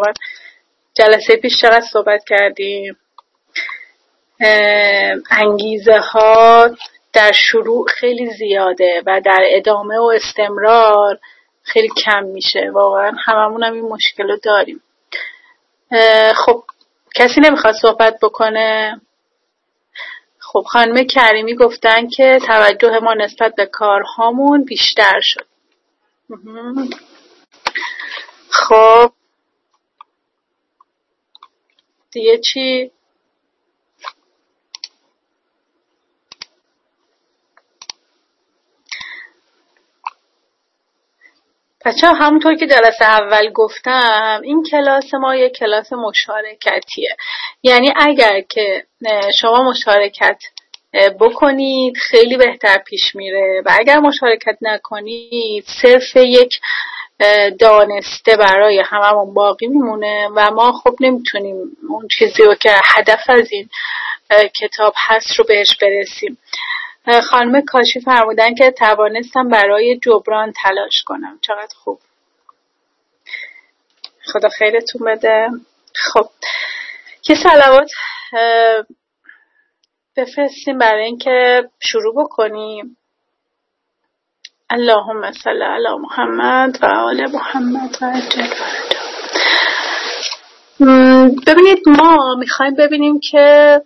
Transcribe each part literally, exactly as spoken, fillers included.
واقعا جلسه پیش چقدر صحبت کردیم. انگیزه ها در شروع خیلی زیاده و در ادامه و استمرار خیلی کم میشه. واقعا هممون هم این مشکل رو داریم. خب کسی نمیخواد صحبت بکنه؟ خب خانم کریمی گفتن که توجه ما نسبت به کارهامون بیشتر شد. خب دیگه چی؟ بچه همونطور که جلسه اول گفتم این کلاس ما یک کلاس مشارکتیه. یعنی اگر که شما مشارکت بکنید خیلی بهتر پیش میره و اگر مشارکت نکنید صرف یک دانسته برای هممون باقی میمونه و ما خب نمیتونیم اون چیزی رو که هدف از این کتاب هست رو بهش برسیم. خانم کاشی فرمودن که توانستم برای جبران تلاش کنم. چقدر خوب، خدا خیرتون بده. خب یه صلوات بفرستیم برای اینکه شروع بکنیم. اللهم صل علی محمد و آل محمد و عجل فرجهم. ببینید ما میخوایم ببینیم که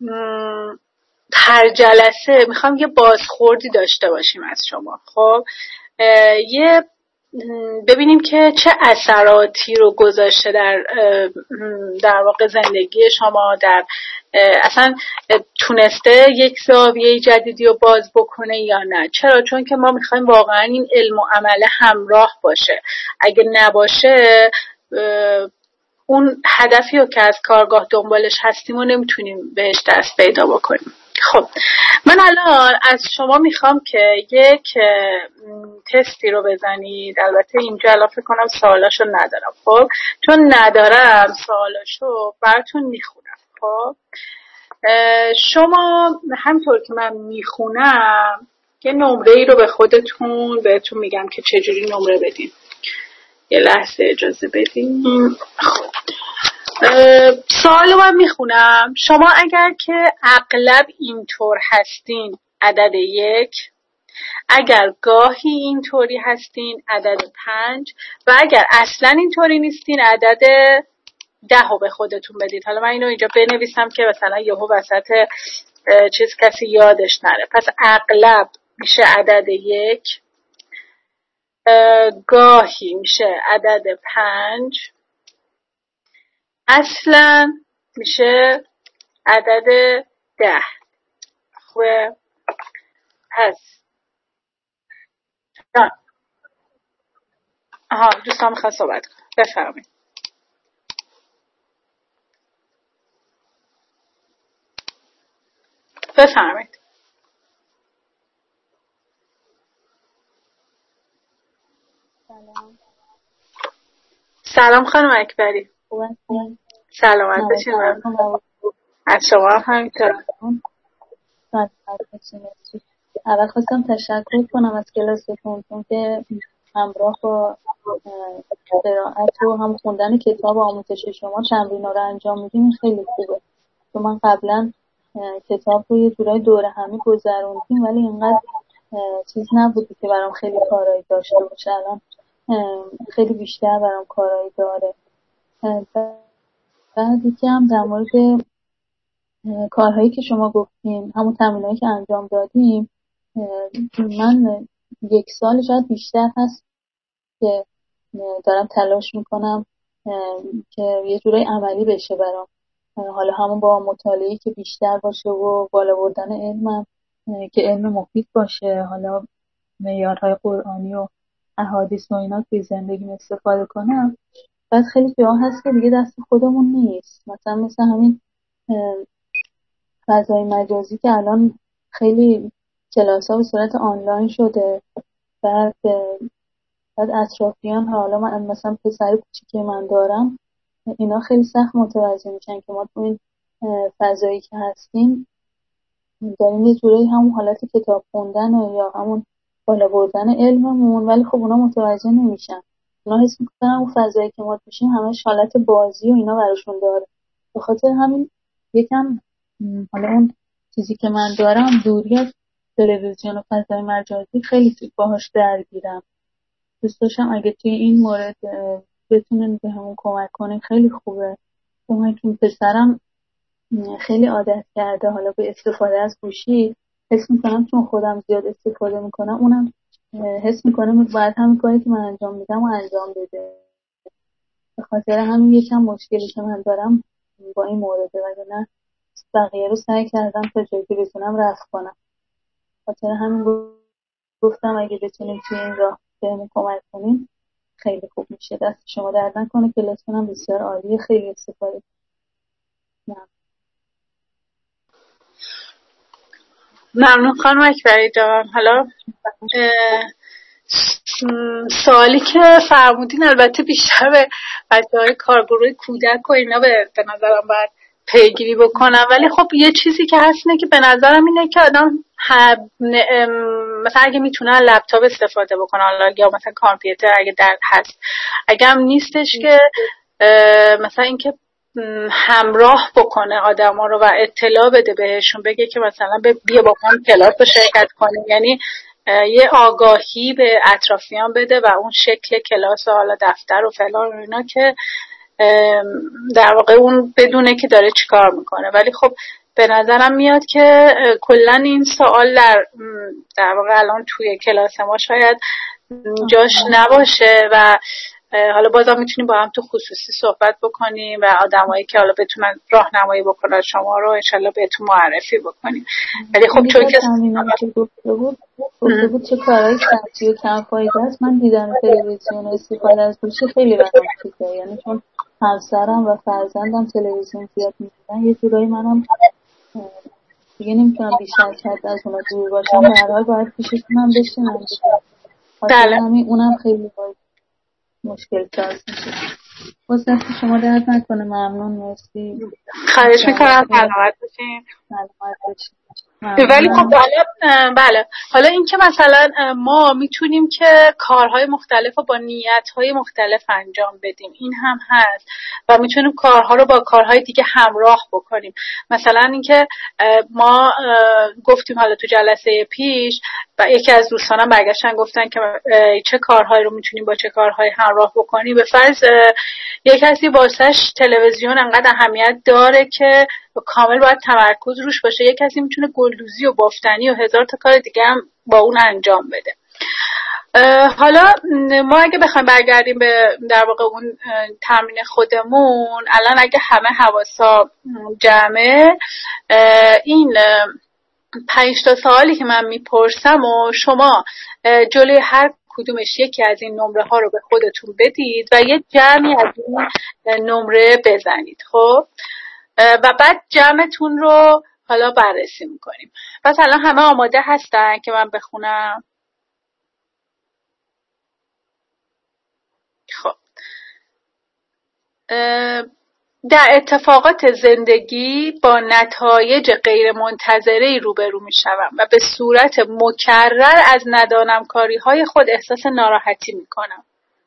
هر جلسه میخوام یه بازخوردی داشته باشیم از شما. خب یه ببینیم که چه اثراتی رو گذاشته در در واقع زندگی شما، در اصلا تونسته یک زاویه جدیدی رو باز بکنه یا نه. چرا؟ چون که ما میخوایم واقعا این علم و عمل همراه باشه. اگه نباشه اون هدفی رو که از کارگاه دنبالش هستیم و نمیتونیم بهش دست پیدا بکنیم. خب من الان از شما میخوام که یک تستی رو بزنید. البته اینجا الان فکر کنم سوالاشو ندارم، خب چون ندارم سوالاشو براتون میخونم. خب شما همطور که من میخونم یه نمره ای رو به خودتون بهتون میگم که چجوری نمره بدین. یه لحظه اجازه بدین. خب سوالو من میخونم. شما اگر که اغلب اینطور هستین عدد یک، اگر گاهی اینطوری هستین عدد پنج و اگر اصلا اینطوری نیستین عدد ده رو به خودتون بدید. حالا من اینو اینجا بنویسم که مثلا یهو وسط چیز کسی یادش نره. پس اغلب میشه عدد یک، گاهی میشه عدد پنج، اصلا میشه عدد ده. خوبه؟ پس آها دوستان میخواد صحبت کنم. بفرمایید. بفرمایید. سلام. سلام خانم اکبری. خوبه؟ سلامت باشید. از شما هم همینطور. اول خواستم تشکر کنم از کلاستون چون که همراه با قرائت و هم خوندن کتاب آموزش شما تمرین‌ها رو انجام میدیم. خیلی خوبه. چون من قبلا کتاب رو یه جورای دوره همی گذروندیم ولی اینقدر چیز نبودی که برام خیلی کارایی داشته باشه. الان خیلی بیشتر برام کارایی داره. بعد یکی هم در مورد کارهایی که شما گفتیم، همون تمرینایی که انجام دادیم، من یک سال شاید بیشتر هست که دارم تلاش میکنم که یه جورای عملی بشه برام. حالا همون با مطالعه‌ای که بیشتر باشه و بالا بردن علمم که علم مفید باشه، حالا معیارهای قرآنی و احادیث و اینا توی زندگیم استفاده کنم. بعد خیلی جاها هست که دیگه دست خودمون نیست، مثلا مثل همین فضای مجازی که الان خیلی کلاس‌ها به صورت آنلاین شده. بعد بعد اطرافیان، حالا من مثلا پسر کوچیکی من دارم، اینا خیلی سخت متوجه میشن که ما تو این فضایی که هستیم داریم یه جوری همون حالت کتاب خوندن یا همون بالا بردن علممون، ولی خب اونا متوجه نمیشن. اونا حس میکنن اون فضایی که ما توشیم همش حالت بازی و اینا براشون داره. به خاطر همین یکم حالا اون چیزی که من دارم دوری از تلویزیون و فضای مجازی خیلی باهاش درگیرم. دوست داشتم اگه توی این مورد بتونن به همون کمک کنه خیلی خوبه. چون که پسرم خیلی عادت کرده حالا به استفاده از گوشی، حس میکنم چون خودم زیاد استفاده میکنم اونم حس میکنه باید همین کاری که من انجام میدم و انجام بده. به خاطر همین یکم مشکلی که من دارم با این مورده، وگرنه بقیه رو سعی کردم تا جایی که بتونم رفع کنم. خاطر همین گفتم اگه بتونیم توی این راه بهمون کمک کنیم خیلی خوب میشه. دست شما درد نکنه، کلاسون هم بسیار عالیه، خیلی استفاده کنم. ممنون خانم اکبری جان. حالا سوالی که فرمودین البته بیشتر به بچه‌های کارگروه کودک و اینا به نظرم باید پیگیری بکنم، ولی خب یه چیزی که هست اینه که به نظرم اینه که آدم مثلا اگه میتونه لپتاپ استفاده بکنه حالا یا مثلا کامپیوتر اگه در هست، اگه هم نیستش که مثلا اینکه همراه بکنه آدما رو و اطلاع بده بهشون، بگه که مثلا بیا با من کلاس رو شرکت کنیم، یعنی یه آگاهی به اطرافیان بده و اون شکل کلاس و حالا دفتر و فلان و اینا که در واقع اون بدونه که داره چیکار میکنه. ولی خب به نظرم میاد که کلا این سوال در در واقع الان توی کلاس ما شاید جاش نباشه و حالا بازم میتونیم با هم تو خصوصی صحبت بکنیم و آدمایی که حالا بتونن راهنمایی بکنن شما رو انشالله بهتون معرفی بکنیم. ولی خب چون که گفته بود گفته بود چه کارهایی سختی و کم فایده است، من دیدن تلویزیون و استفاده از گوشی خیلی برام چیزه، یعنی چون همسرم و فرزندم تلویزیون زیاد می‌بینن یه جورایی منم دیگه نمیتونم بیشتر از حد از اونا دور باشم، به هر حال باید پیششون هم بشینم. بله همین اونم خیلی باید مشکل ساز میشه. واسه شما درد نکنه. ممنون، مرسی. خواهش میکنم. سلامت باشین. سلامت باشین. ولی خب حالا بله حالا این که مثلا ما میتونیم که کارهای مختلف رو با نیتهای مختلف انجام بدیم، این هم هست و میتونیم کارها رو با کارهای دیگه همراه بکنیم. مثلا این که ما گفتیم حالا تو جلسه پیش و یکی از دوستانم برگشتن گفتن که چه کارهایی رو میتونیم با چه کارهایی همراه بکنیم. به فرض یک کسی واسش تلویزیون انقدر اهمیت داره که کامل باید تمرکز روش باشه، یک کسی میتونه گلدوزی و بافتنی و هزار تا کار دیگه هم با اون انجام بده. حالا ما اگه بخوایم برگردیم به در واقع اون تمرین خودمون، الان اگه همه حواسا جمعه، این پنج تا سوالی که من میپرسم و شما جلوی هر کدومش یکی از این نمره ها رو به خودتون بدید و یه جمعی از این نمره بزنید. خب و بعد جمعتون رو حالا بررسی میکنیم. پس الان همه آماده هستن که من بخونم؟ خب در اتفاقات زندگی با نتایج غیر منتظره‌ای روبرو میشوم و به صورت مکرر از ندانمکاری‌های خود احساس ناراحتی میکنم.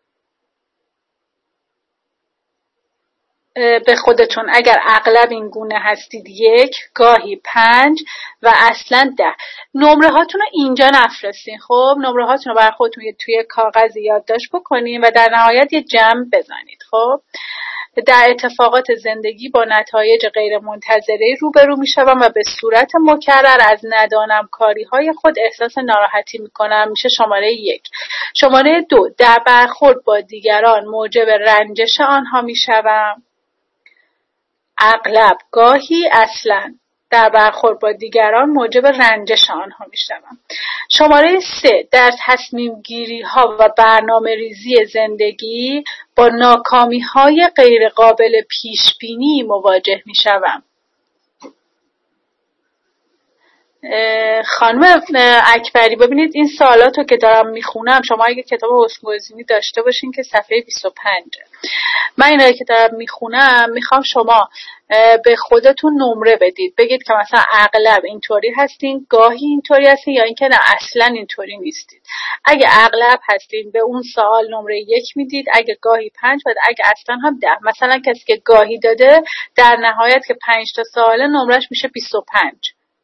به خودتون اگر اغلب این گونه هستید یک، گاهی پنج و اصلا ده. نمره هاتون رو اینجا نفرستین. خب نمره هاتون رو برای خودتون توی کاغذ یادداشت بکنین و در نهایت یه جمع بزنید. خب در اتفاقات زندگی با نتایج غیر منتظره روبرو می شوم و به صورت مکرر از ندانمکاری های خود احساس ناراحتی می کنم. میشه شماره یک. شماره دو، در برخورد با دیگران موجب رنجش آنها می شوم. اغلب، گاهی، اصلا در برخورد با دیگران موجب رنجش آنها می شوم. شماره سه، در تصمیم گیری ها و برنامه ریزی زندگی با ناکامی های غیر قابل پیش بینی مواجه می شوم. خانم اکبری ببینید این سوالاتو که دارم میخونم، شما اگه کتاب حسن‌گزینی داشته باشین که صفحه بیست و پنج، من اینایی که دارم میخونم میخوام شما به خودتون نمره بدید، بگید که مثلا اغلب اینطوری هستین، گاهی اینطوری هستین، یا اینکه نه اصلا اینطوری نیستید. اگه اغلب هستین به اون سوال نمره یک میدید، اگه گاهی پنج، و اگه اصلا هم ده. مثلا کسی که گاهی داده در نهایت که پنج تا سوال نمرش میشه بیست و پنج.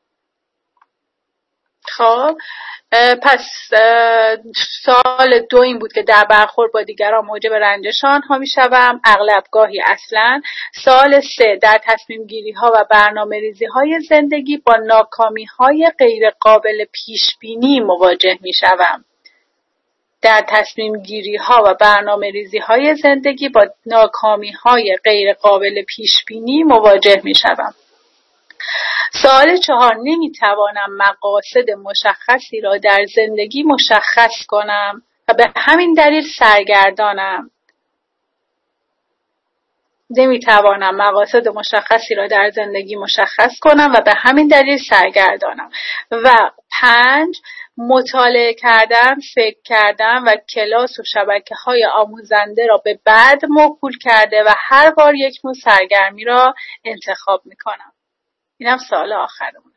خب پس سوال دو این بود که در برخورد با دیگران موجب رنجش آنها میشوم، اغلب گاهی اصلا. سوال سه، در تصمیم گیری ها و برنامه ریزی های زندگی با ناکامی های غیر قابل پیش بینی مواجه میشوم. در تصمیم گیری ها و برنامه ریزی های زندگی با ناکامی های غیر قابل پیش بینی مواجه میشوم. سوال چهار، نمیتوانم مقاصد مشخصی را در زندگی مشخص کنم و به همین دلیل سرگردانم. نمیتوانم مقاصد مشخصی را در زندگی مشخص کنم و به همین دلیل سرگردانم. و پنج، مطالعه کردن، فکر کردن و کلاس و شبکه‌های آموزنده را به بعد موکول کرده و هر بار یک نوع سرگرمی را انتخاب میکنم. اینم سوال آخرمونه.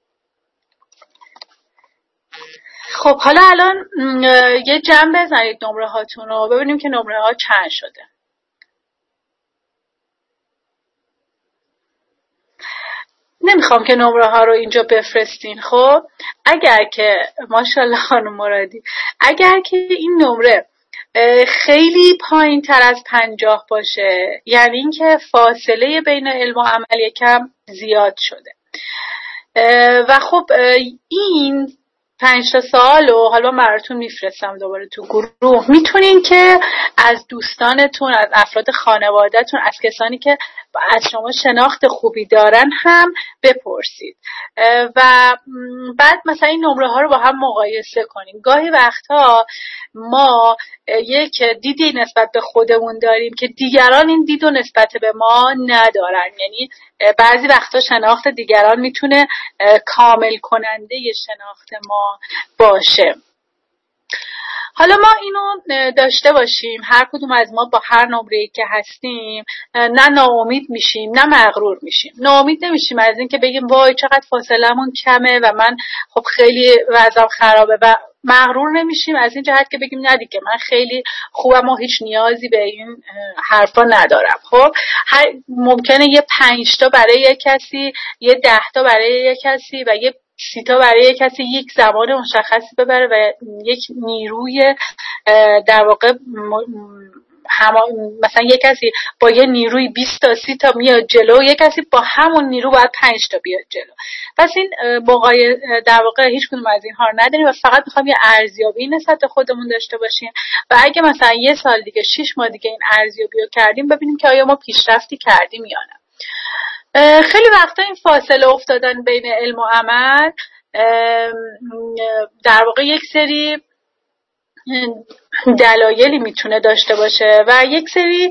خب حالا الان یه جمع بزنید نمره هاتون رو ببینیم که نمره ها چند شده. نمیخوام که نمره ها رو اینجا بفرستین. خب اگر که ماشاءالله خانم مرادی، اگر که این نمره خیلی پایین تر از پنجاه باشه، یعنی اینکه فاصله بین علم و عمل یکم زیاد شده. و خب این پنج تا سوال رو حالا براتون میفرستم دوباره تو گروه، میتونین که از دوستانتون، از افراد خانوادهتون، از کسانی که از شما شناخت خوبی دارن هم بپرسید و بعد مثلا این نمره ها رو با هم مقایسه کنیم. گاهی وقتها ما یک دیدی نسبت به خودمون داریم که دیگران این دیدو نسبت به ما ندارن، یعنی بعضی وقتا شناخت دیگران میتونه کامل کننده شناخت ما باشه. حالا ما اینو داشته باشیم، هر کدوم از ما با هر نمره‌ای که هستیم نه ناامید میشیم نه مغرور میشیم. ناامید نمیشیم از این که بگیم وای چقدر فاصله‌مون کمه و من خب خیلی وضعم خرابه، و مغرور نمیشیم از این جهت که بگیم نه دیگه من خیلی خوبم و هیچ نیازی به این حرفا ندارم. خب ممکنه یه پنج تا برای یک کسی، یه ده تا برای یک کسی و یه سی تا برای یک کسی یک زمان مشخصی ببره و یک نیروی در واقع هما مثلا یک کسی با یه نیروی بیست تا سی تا میاد جلو، یک کسی با همون نیرو باید پنج تا بیاد جلو. پس این موقعی در واقع هیچ کدوم از اینها رو نداریم و فقط میخوام یه ارزیابی نسبت خودمون داشته باشیم و اگه مثلا یه سال دیگه شش ماه دیگه این ارزیابی رو کردیم ببینیم که آیا ما پیشرفتی کردیم یا نه. خیلی وقتا این فاصله افتادن بین علم و عمل در واقع یک سری دلایلی میتونه داشته باشه و یک سری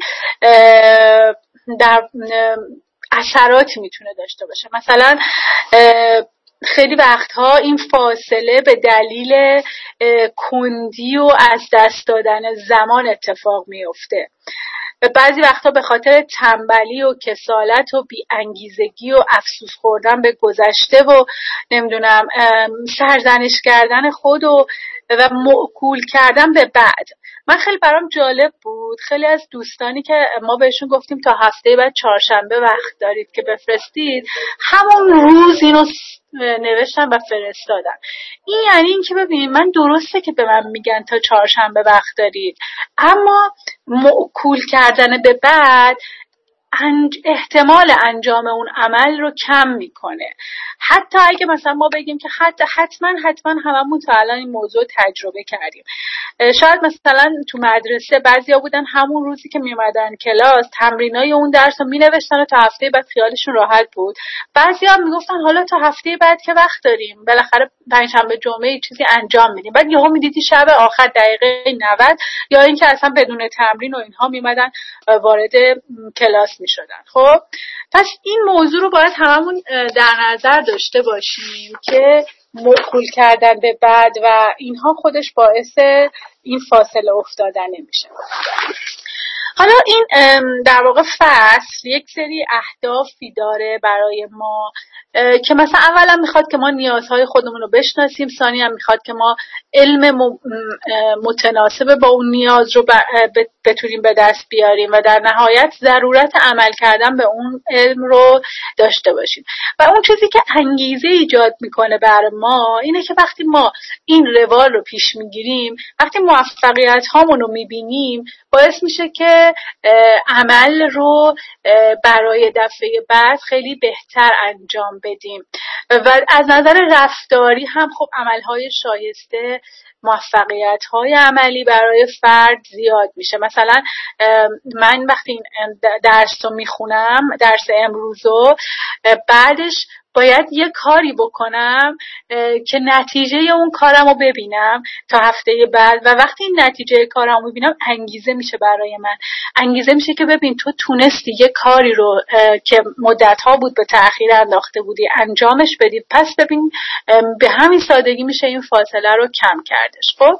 در اثراتی میتونه داشته باشه. مثلا خیلی وقتها این فاصله به دلیل کندی و از دست دادن زمان اتفاق میفته. بعضی وقتا به خاطر تنبلی و کسالت و بی‌انگیزگی و افسوس خوردن به گذشته و نمیدونم سرزنش کردن خود و و موکول کردن به بعد. من خیلی برام جالب بود، خیلی از دوستانی که ما بهشون گفتیم تا هفته بعد چهارشنبه وقت دارید که بفرستید، همون روز اینو نوشتن و فرستادن. این یعنی این که ببینید من درسته که به من میگن تا چهارشنبه وقت دارید، اما موکول کردن به بعد انج... احتمال انجام اون عمل رو کم میکنه. حتی اگه مثلا ما بگیم که حتی حتما حتما هممون تا الان این موضوع تجربه کردیم. شاید مثلا تو مدرسه بعضیا بودن همون روزی که میومدن کلاس تمرینای اون درس رو مینوشتن و تا هفته بعد خیالشون راحت بود. بعضیا هم میگفتن حالا تا هفته بعد که وقت داریم، بالاخره پنجشنبه جمعه چیزی انجام میدیم. بعد یهو میدیدی شب آخر دقیقه نود یا اینکه اصلا بدون تمرین و اینها میومدن وارد کلاس میشدن. خب پس این موضوع رو باید هممون در نظر داشته باشیم که موکول کردن به بعد و اینها خودش باعث این فاصله افتادن نمیشه. حالا این در واقع فصل یک سری اهدافی داره برای ما که مثلا اولا میخواد که ما نیازهای خودمون رو بشناسیم، ثانیاً میخواد که ما علم متناسب با اون نیاز رو بتونیم به دست بیاریم و در نهایت ضرورت عمل کردن به اون علم رو داشته باشیم. و اون چیزی که انگیزه ایجاد میکنه برای ما اینه که وقتی ما این روال رو پیش میگیریم، وقتی موفقیت هامون رو میبینیم، باعث میشه که عمل رو برای دفعه بعد خیلی بهتر انجام بدیم و از نظر رفتاری هم خب عملهای شایسته، موفقیت‌های عملی برای فرد زیاد میشه. مثلا من وقتی درس رو میخونم، درس امروزو، بعدش باید یه کاری بکنم که نتیجه اون کارم رو ببینم تا هفته بعد و وقتی این نتیجه کارم رو ببینم انگیزه میشه برای من، انگیزه میشه که ببین تو تونستی یه کاری رو که مدت‌ها بود به تأخیر انداخته بودی انجامش بدی، پس ببین به همین سادگی میشه این فاصله رو کم کردش. خب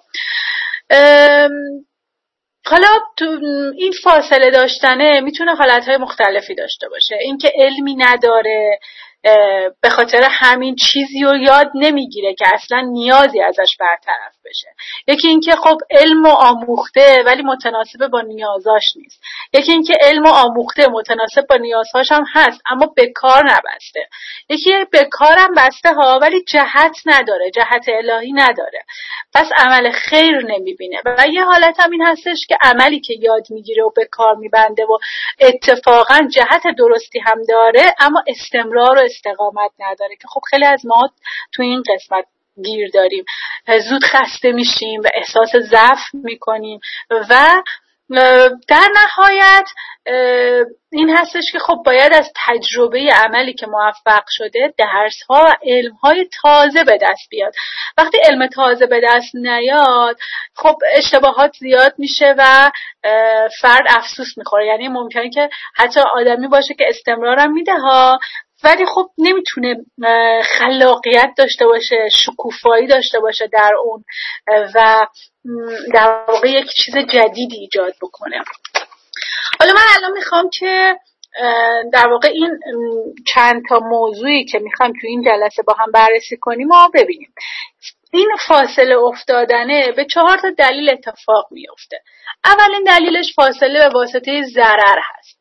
حالا این فاصله داشتنه میتونه حالتهای مختلفی داشته باشه. اینکه علمی نداره، به خاطر همین چیزی رو یاد نمیگیره که اصلا نیازی ازش برطرف بشه. یکی اینکه خب علم و آموخته ولی متناسب با نیازاش نیست. یکی اینکه علم و آموخته متناسب با نیازهاش هم هست اما به کار نبسته. یکی به کارم بسته ها ولی جهت نداره، جهت الهی نداره، پس عمل خیر نمیبینه. و یه حالت هم این هستش که عملی که یاد میگیره و به کار میبنده و اتفاقا جهت درستی هم داره اما استمرار و استقامت نداره که خب خیلی از ما تو این قسمت گیر داریم، زود خسته میشیم و احساس ضعف میکنیم و در نهایت این هستش که خب باید از تجربه عملی که موفق شده درس‌ها و علم‌های تازه به دست بیاد. وقتی علم تازه به دست نیاد خب اشتباهات زیاد میشه و فرد افسوس میخوره. یعنی ممکنه که حتی آدمی باشه که استمرارم میده ها ولی خب نمیتونه خلاقیت داشته باشه، شکوفایی داشته باشه در اون و در واقع یک چیز جدیدی ایجاد بکنه. حالا من الان میخوام که در واقع این چند تا موضوعی که میخوام تو این جلسه با هم بررسی کنیم و ببینیم. این فاصله افتادنه به چهار تا دلیل اتفاق میفته. اولین دلیلش فاصله به واسطه ضرر هست.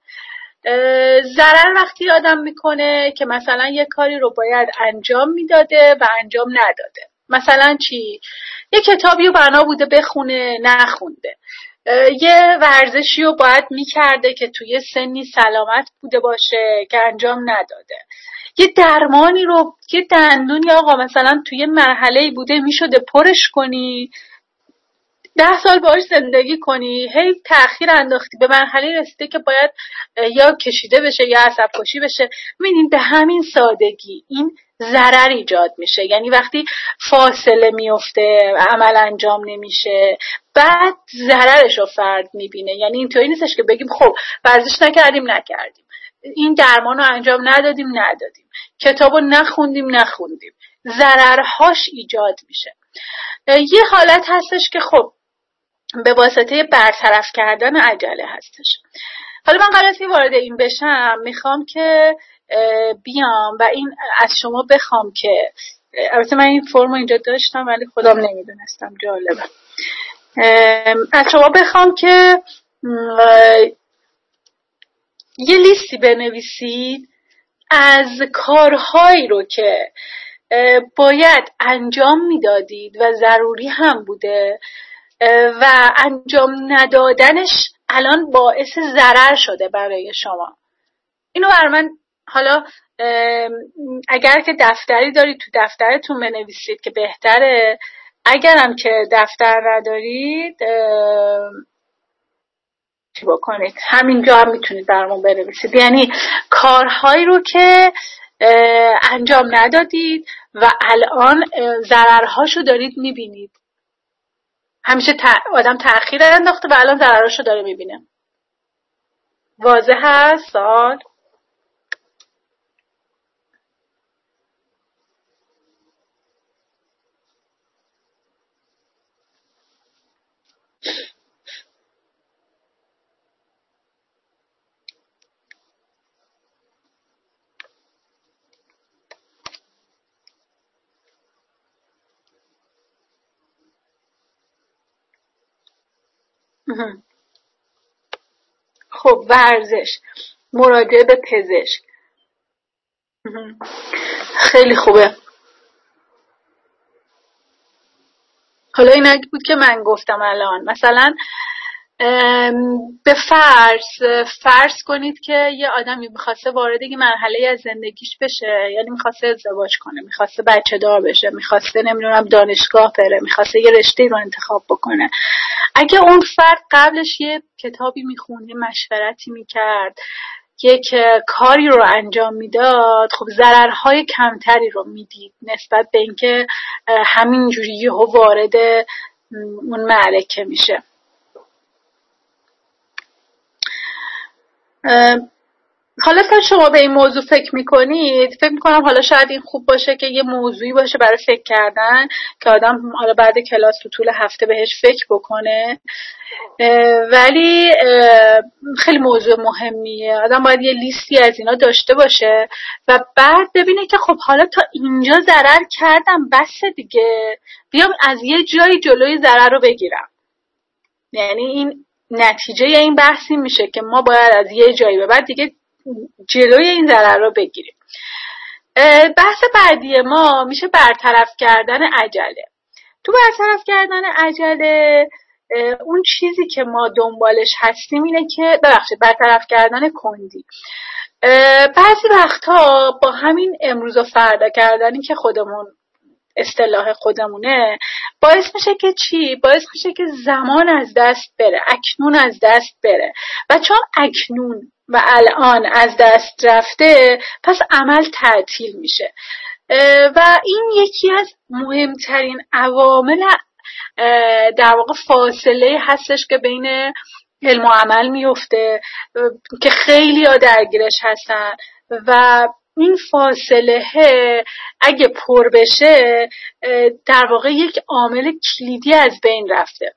ضرر وقتی آدم میکنه که مثلا یه کاری رو باید انجام میداده و انجام نداده. مثلا چی؟ یه کتابی رو بنا بوده بخونه نخونده، یه ورزشی رو باید میکرده که توی سنی سلامت بوده باشه که انجام نداده، یه درمانی رو، یه دندونی آقا مثلا توی مرحله‌ای بوده میشده پرش کنی، ده سال باهاش زندگی کنی، هی تأخیر انداختی، به مرحله رسیده که باید یا کشیده بشه یا عصب کشی بشه. ببینید به همین سادگی این ضرر ایجاد میشه. یعنی وقتی فاصله میفته و عمل انجام نمیشه بعد ضررش رو فرد میبینه. یعنی اینطوری نیستش که بگیم خب ورزش نکردیم نکردیم، این درمان رو انجام ندادیم ندادیم، کتاب رو نخوندیم نخوندیم، ضررهاش ایجاد میشه. یه حالت هستش که خب به واسطه برطرف کردن عجله هستش. حالا من قبل از اینکه وارد این بشم میخوام که بیام و این از شما بخوام که البته من این فرمو اینجا داشتم ولی خودم نمیدونستم، جالبه. از شما بخوام که یه لیستی بنویسید از کارهایی رو که باید انجام میدادید و ضروری هم بوده و انجام ندادنش الان باعث ضرر شده برای شما. اینو بر من حالا اگر که دفتری دارید تو دفترتون بنویسید که بهتره، اگرم که دفتر ندارید چی بکنید همینجا هم میتونید برامون بنویسید. یعنی کارهایی رو که انجام ندادید و الان ضررهاشو دارید میبینید. همیشه آدم تأخیر انداخته و الان ضررهاشو داره میبینه. واضح هست سوال؟ خب ورزش، مراجعه به پزشک. خیلی خوبه. حالا اینا بود که من گفتم الان. مثلا به فرض فرض کنید که یه آدمی میخواسته وارد یه مرحله از زندگیش بشه، یعنی میخواسته ازدواج کنه، میخواسته بچه دار بشه، میخواسته نمیدونم دانشگاه بره، میخواسته یه رشته رو انتخاب بکنه. اگه اون فرد قبلش یه کتابی میخوند، یه مشورتی میکرد، یک کاری رو انجام میداد، خب ضررهای کمتری رو میدید نسبت به اینکه همینجوری یهو وارد اون معرکه میشه. حالا تا شما به این موضوع فکر میکنید، فکر میکنم حالا شاید این خوب باشه که یه موضوعی باشه برای فکر کردن که آدم حالا بعد کلاس تو طول هفته بهش فکر بکنه. ولی خیلی موضوع مهمیه. آدم باید یه لیستی از اینا داشته باشه و بعد ببینه که خب حالا تا اینجا ضرر کردم، بس دیگه بیام از یه جایی جلوی ضرر رو بگیرم. یعنی این نتیجه این بحثی میشه که ما باید از یه جایی به بعد دیگه جلوی این ضرر رو بگیریم. بحث بعدی ما میشه برطرف کردن عجله. تو برطرف کردن عجله اون چیزی که ما دنبالش هستیم اینه که ببخشید برطرف کردن کندی. بعضی وقتها با همین امروز و فردا کردنی که خودمون اصطلاح خودمونه باعث میشه که چی؟ باعث میشه که زمان از دست بره، اکنون از دست بره و چون اکنون و الان از دست رفته پس عمل تعطیل میشه و این یکی از مهمترین عوامل در واقع فاصله هستش که بین علم و عمل میفته که خیلی ها درگیرش هستن و این فاصله اگه پر بشه در واقع یک عامل کلیدی از بین رفته.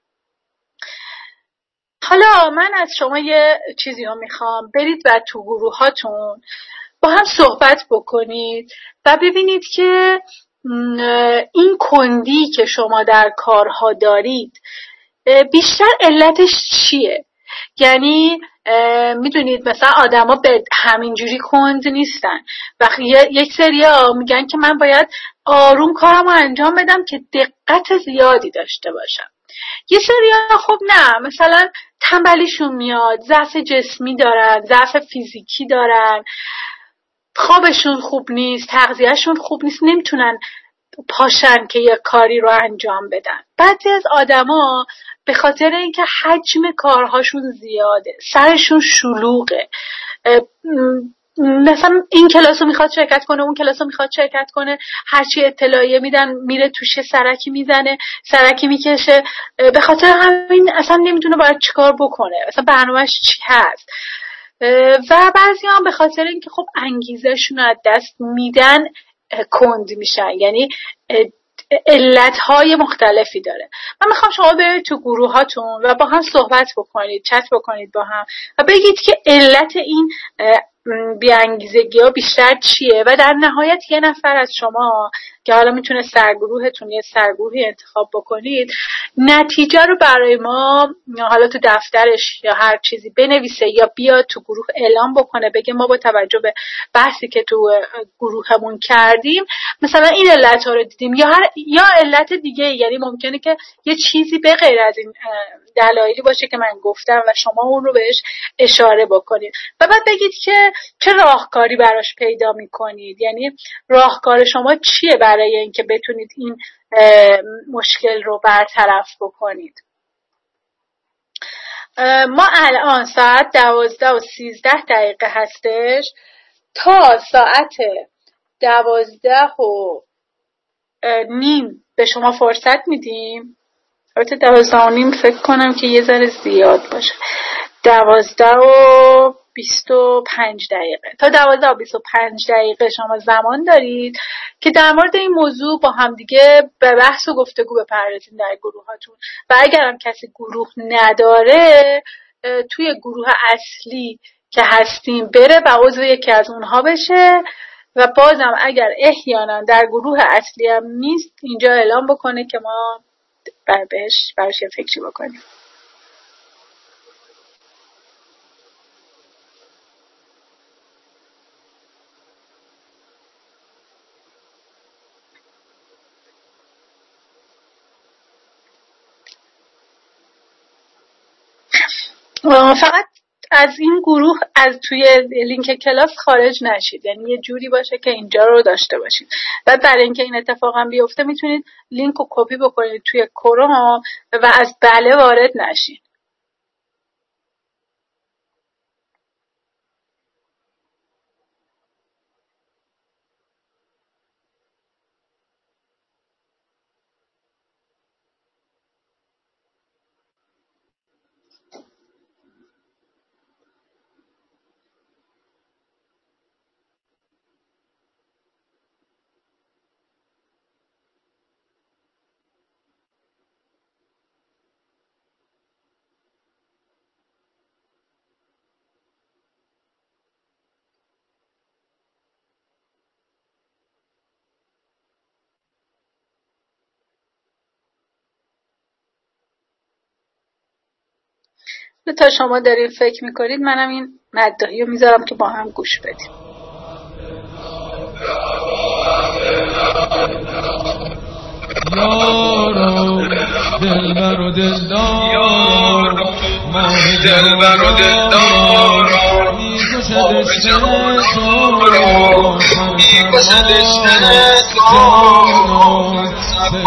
حالا من از شما یه چیزی رو میخوام، برید و تو گروهاتون با هم صحبت بکنید و ببینید که این کندی که شما در کارها دارید بیشتر علتش چیه. یعنی میدونید مثلا آدما به همینجوری کند نیستن. وقتی یک سریا میگن که من باید آروم کارمو انجام بدم که دقت زیادی داشته باشم. یه سریا خب نه، مثلا تنبلیشون میاد، ضعف جسمی دارن، ضعف فیزیکی دارن، خوابشون خوب نیست، تغذیهشون خوب نیست، نمیتونن پاشن که یه کاری رو انجام بدن. بعضی از آدما به خاطر اینکه حجم کارهاشون زیاده، سرشون شلوغه، مثلا این کلاسو میخواد شرکت کنه، اون کلاسو میخواد شرکت کنه، هرچی اطلاعیه میدن میره توش سرکی میزنه، سرکی میکشه، به خاطر همین اصلا نمیدونه باید چیکار بکنه، اصلا برنامه‌اش چی هست. و بعضی هم به خاطر اینکه خب انگیزه‌شون از دست میدن کند میشن، یعنی علتهای مختلفی داره. من میخوام شما برید تو گروهاتون و با هم صحبت بکنید، چت بکنید با هم و بگید که علت این بیانگیزگی ها بیشتر چیه و در نهایت یه نفر از شما که حالا میتونه سرگروهتون یه سرگروهی انتخاب بکنید نتیجه رو برای ما حالا تو دفترش یا هر چیزی بنویسه یا بیاد تو گروه اعلام بکنه، بگه ما با توجه به بحثی که تو گروهمون کردیم مثلا این علت ها رو دیدیم یا هر یا علت دیگه. یعنی ممکنه که یه چیزی به غیر از این دلایلی باشه که من گفتم و شما اون رو بهش اشاره بکنید و بعد بگید که چه راهکاری براش پیدا میکنید. یعنی راهکار شما چیه برای اینکه بتونید این مشکل رو برطرف بکنید. ما الان ساعت دوازده و سیزده دقیقه هستش، تا ساعت دوازده و نیم به شما فرصت میدیم. البته دوازده و نیم فکر کنم که یه ذره زیاد باشه، دوازده و بیست و پنج دقیقه تا دوازده و بیست و پنج دقیقه شما زمان دارید که در مورد این موضوع با همدیگه به بحث و گفتگو بپردازید در گروهاتون و اگر هم کسی گروه نداره توی گروه اصلی که هستیم بره و عضو یکی از اونها بشه و بازم اگر احیانا در گروه اصلی هم نیست اینجا اعلام بکنه که ما بر بهش برش یه فکری بکنیم. فقط از این گروه از توی لینک کلاس خارج نشید، یعنی یه جوری باشه که اینجا رو داشته باشید. بعد برای اینکه این اتفاقا بیفته میتونید لینک رو کپی بکنید توی کروم و از بله وارد نشید. تا شما دارید فکر میکنید منم این مداحی رو میذارم تو با هم گوش بدیم. یارو دلبر و دلدار ماه دلبر و دلدار میکشد عشق تو میکشد عشق تو سید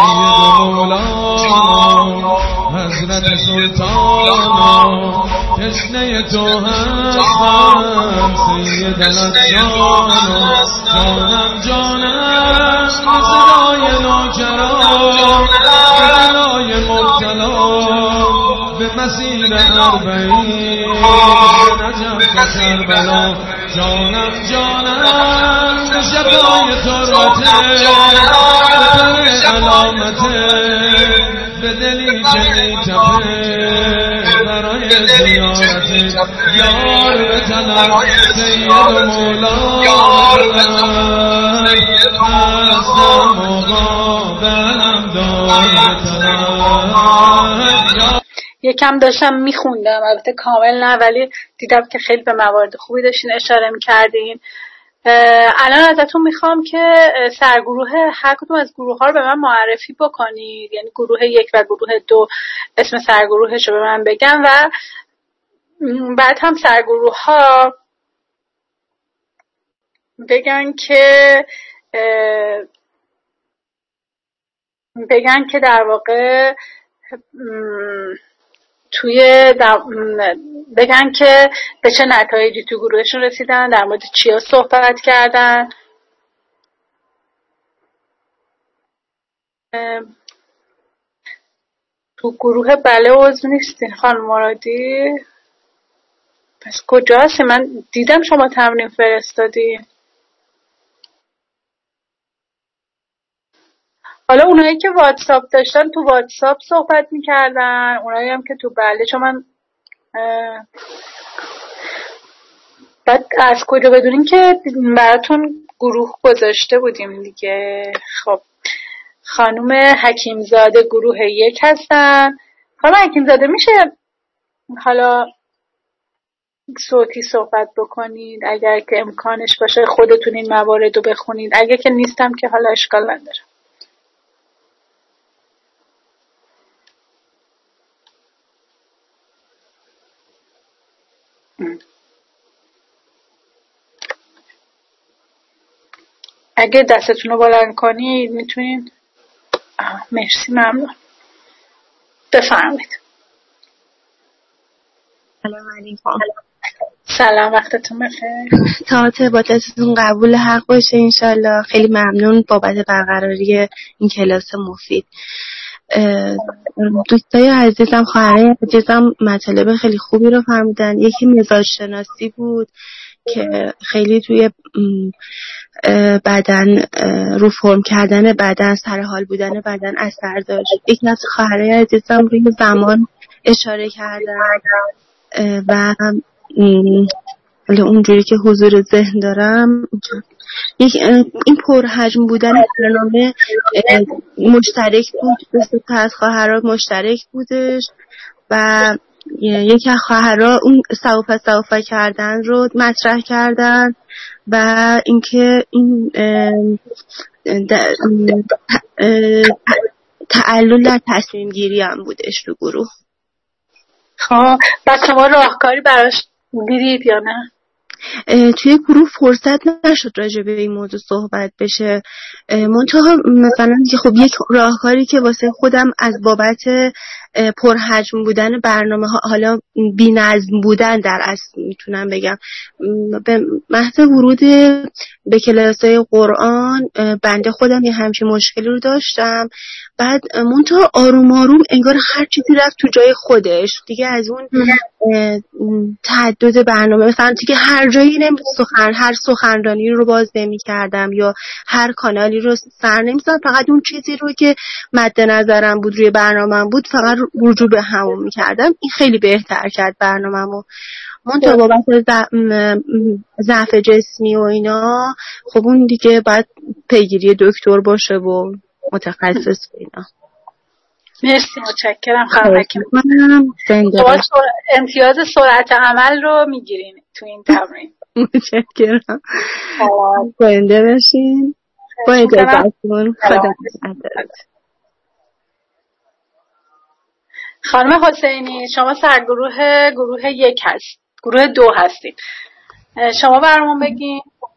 مولانا حضرت سلطانا تشنه تو هستم سید الاسیانا جانم جانم صدای ناکران صدای مبتلا به مسیر اربعین نجف تا کربلا جانم جانم به شبای تربته به پر علامته به دلی که میتپه برای زیارت یار به طلب سید مولا هستم مقابلم دار به طلب. یکم داشتم میخوندم، البته کامل نه، ولی دیدم که خیلی به موارد خوبی داشتین اشاره میکردین. الان ازتون میخوام که سرگروه هر کدوم از گروه ها رو به من معرفی بکنید، یعنی گروه یک و گروه دو اسم سرگروهش رو به من بگم و بعد هم سرگروه ها بگن که بگن که در واقع توی بگن که به چه نتایجی تو گروهشون رسیدن، در مورد چیا صحبت کردن. تو گروه بله عضو نیستین خانم مرادی؟ پس کجا هستی؟ من دیدم شما تمرین فرستادین. حالا اونایی که واتساپ داشتن تو واتساپ صحبت میکردن، اونایی هم که تو بله، چون من بعد از کجا بدونین که براتون گروه گذاشته بودیم دیگه. خب خانم حکیمزاده گروه یک هستن. خانم حکیمزاده میشه حالا صوتی صحبت بکنید اگر که امکانش باشه، خودتون این موارد رو بخونید، اگه که نیستم که حالا اشکال نداره. اگه دستتون رو بلند کنید میتونید. مرسی، ممنون. بفرمایید. سلام علیکم. سلام، وقتتون بخیر. تا ارتباطاتتون قبول حق باشه انشالله. خیلی ممنون بابت برقراری این کلاس مفید. دوستای عزیزم، خواهرای عزیزم مطالب خیلی خوبی رو فرمودن. یکی مزاج شناسی بود که خیلی توی بدن، رو فرم کردن بدن، سر حال بودن بدن اثر داشت. یکی از خواهرای عزیزم روی زمان اشاره کردن و ولی اونجوری که حضور ذهن دارم یک این پرحجم بودن برنامه مشترک بود، دو تا از خواهرها مشترک بودش و یکی از خواهرها اون سوفا سوفا کردن رو مطرح کردن و اینکه این تعلل در تصمیم گیری هم بودش تو گروه. خب و شما راهکاری براش دیدید یا نه؟ توی گروه فرصت نشد راجع به این موضوع صحبت بشه. منتها مثلا که خب یک راهکاری که واسه خودم از بابت پرحجم بودن برنامه ها، حالا بی‌نظم بودن در اصل میتونم بگم، به محض ورود به کلاسای قرآن بنده خودم یه همچین مشکلی رو داشتم. بعد منتها آروم آروم انگار هر چیزی رفت تو جای خودش دیگه. از اون تعدد برنامه مثلا دیگه هر جایی نمی سخن هر سخنرانی رو باز نمی کردم یا هر کانالی رو سر نمی زدم، فقط اون چیزی رو که مد نظرم بود روی برنامه‌ام بود فقط رجوع به همون می کردم. این خیلی بهتر کرد برنامه‌مو. منتها بابت ضعف جسمی و اینا خب اون دیگه باید پیگیری دکتر باشه و متخصص اینا. مرسی، متشکرم. خواهرکم شما امتیاز سرعت عمل رو میگیرین تو این تمرین. متشکرم. زنده باشین. با اجازهتون خدا نگهدار. خانم حسینی شما سرگروه گروه یک هست، گروه دو هستید، شما برامون بگین.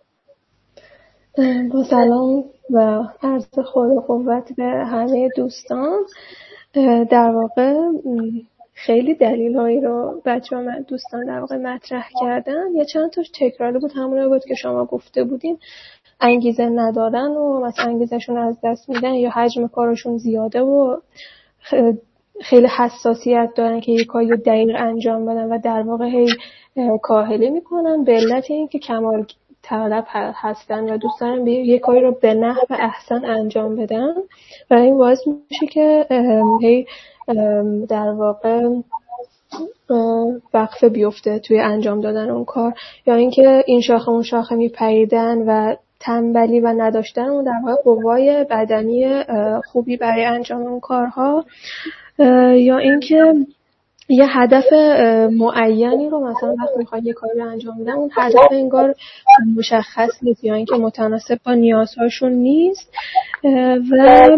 با سلام و عرض خیر و قوت به همه دوستان. در واقع خیلی دلیل‌هایی رو بچه‌ها من دوستان در واقع مطرح کردن. یا چند تاش تکراری بود، همون بود که شما گفته بودین، انگیزه ندارن و مثلا انگیزشون از دست میدن یا حجم کارشون زیاده و خیلی حساسیت دارن که یک کاری رو دقیق انجام بدن و در واقع هی کاهلی میکنن به علت اینکه کمال طلب هستن و دوست دارن یک کاری رو به نحو احسن انجام بدن و این باعث میشه که هی در واقع وقفه بیفته توی انجام دادن اون کار، یا اینکه این شاخه اون شاخه میپریدن و تنبلی و نداشتن اون در واقع قوای بدنی خوبی برای انجام اون کارها، یا اینکه یه هدف معینی رو مثلا وقتی میخواد یه کاری رو انجام بدن اون هدف انگار مشخص نیست یا اینکه متناسب با نیازهاشون نیست. و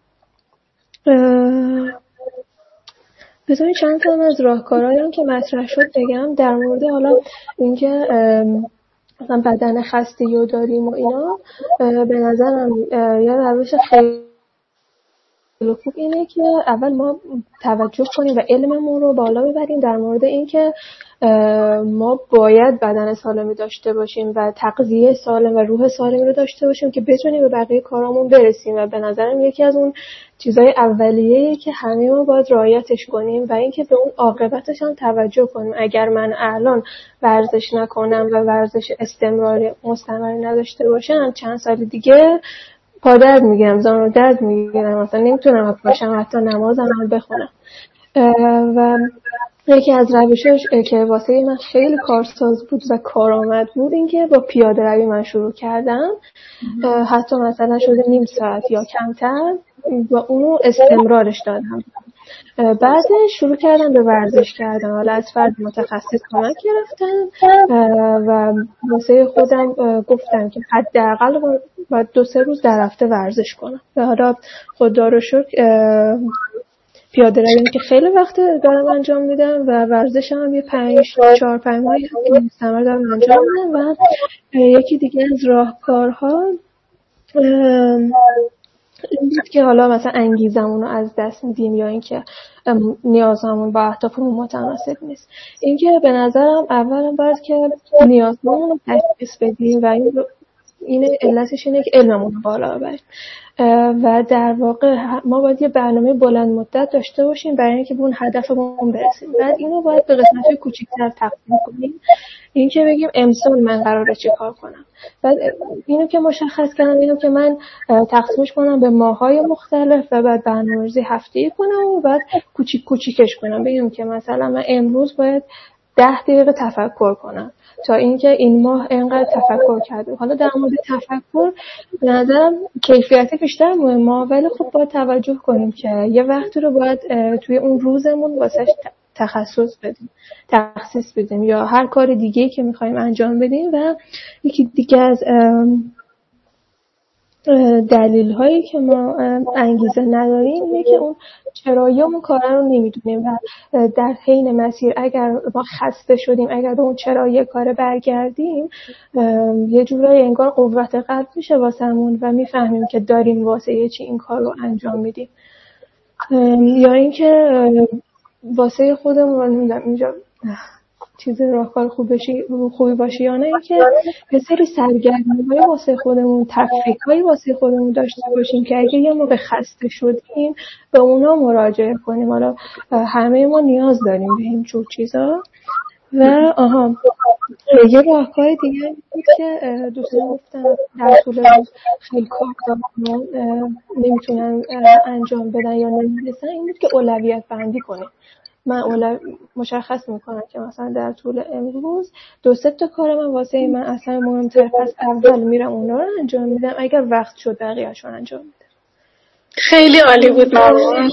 بذارید چند تا از راهکارهایی هم که مطرح شد بگم در مورد حالا اینکه مثلا بدن خستگی رو داریم و اینا. به نظرم یه روش خیلی خوب اینه که اول ما توجه کنیم و علممون رو بالا ببریم در مورد اینکه ما باید بدن سالمی داشته باشیم و تغذیه سالم و روح سالمی رو داشته باشیم که بتونیم به بقیه کارامون برسیم. و به نظرم یکی از اون چیزای اولیه‌ای که همه ما باید رعایتش کنیم و اینکه به اون عاقبتش هم توجه کنیم. اگر من الان ورزش نکنم و ورزش استمراری مستمر نداشته باشم چند سال دیگه پا درد میگیرم، زانو درد میگیرم، مثلا نمیتونم باشم حتی نمازم هم بخونم. و یکی از روشش که واسه من خیلی کارساز بود و کارآمد بود این که با پیاده روی من شروع کردم، حتی مثلا شده نیم ساعت یا کمتر و اونو استمرارش دادم. بعد شروع کردم به ورزش کردن، حالا از فرد متخصص کمک گرفتم و واسه خودم گفتم که حداقل باید دو سه روز در هفته ورزش کنم. و حالا خدا رو شکر پیاده روی که خیلی وقت دارم انجام میدم و ورزشم هم یه پنج چهار پنج ماهی مستمر دارم انجام میدم. و یکی دیگه از راهکارها این بود که حالا مثلا انگیزمون رو از دست میدیم یا اینکه نیازمون با اهدافمون متناسب نیست. اینکه به نظرم اولا باید که نیازمون رو تشخیص بدیم و این این علتش اینه که علممون رو بالا ببریم و در واقع ما باید یه برنامه بلند مدت داشته باشیم برای اینکه به اون هدفمون برسیم. بعد اینو باید به قسمت‌های کوچیک‌تر تقسیم کنیم. این که بگیم امسال من قراره چه کار کنم. بعد اینو که مشخص کنم اینو که من تقسیمش کنم به ماه‌های مختلف و بعد برنامه‌ریزی هفته‌ای کنم و بعد کوچیک کوچیکش کنم. بگم که مثلا من امروز باید ده دقیقه تفکر کنم تا اینکه این ماه اینقدر تفکر کردم. حالا در مورد تفکر به نظرم کیفیت بیشتر مهمه، ولی خب باید توجه کنیم که یه وقتی رو باید توی اون روزمون واسش تخصص بدیم، تخصیص بدیم یا هر کار دیگه‌ای که می‌خوایم انجام بدیم. و یکی دیگه از دلیل هایی که ما انگیزه نداریم اینه که اون چرایی اون کار رو نمیدونیم و در حین مسیر اگر ما خسته شدیم، اگر به اون چرایی کار برگردیم، یه جورایی انگار قوت قلب میشه واسمون و میفهمیم که داریم واسه یه چی این کار رو انجام میدیم. یا اینکه واسه خودمون نمیدونم اینجا چیز راهکار خوب بشی خوبی باشه یا نه، اینکه یه سری سرگرمی‌های واسه خودمون، تفریح‌های واسه خودمون داشته باشیم که اگه یه موقع خسته شدیم به اونا مراجعه کنیم. حالا همه ما نیاز داریم به این جور چیزا. و آها یه راهکار دیگه بود که دوستان گفتن در طول روز خیلی کار دارن نمیتونن انجام بدن یا نمی‌رسن، این بود که اولویت بندی کنیم. من اول مشخص میکنم که مثلا در طول امروز دو سه تا کار من واسه من اصلا مهمتر، پس اول میرم اونا رو انجام میدم، اگر وقت شد بقیه‌اشو انجام میدم. خیلی عالی بود. ممنون.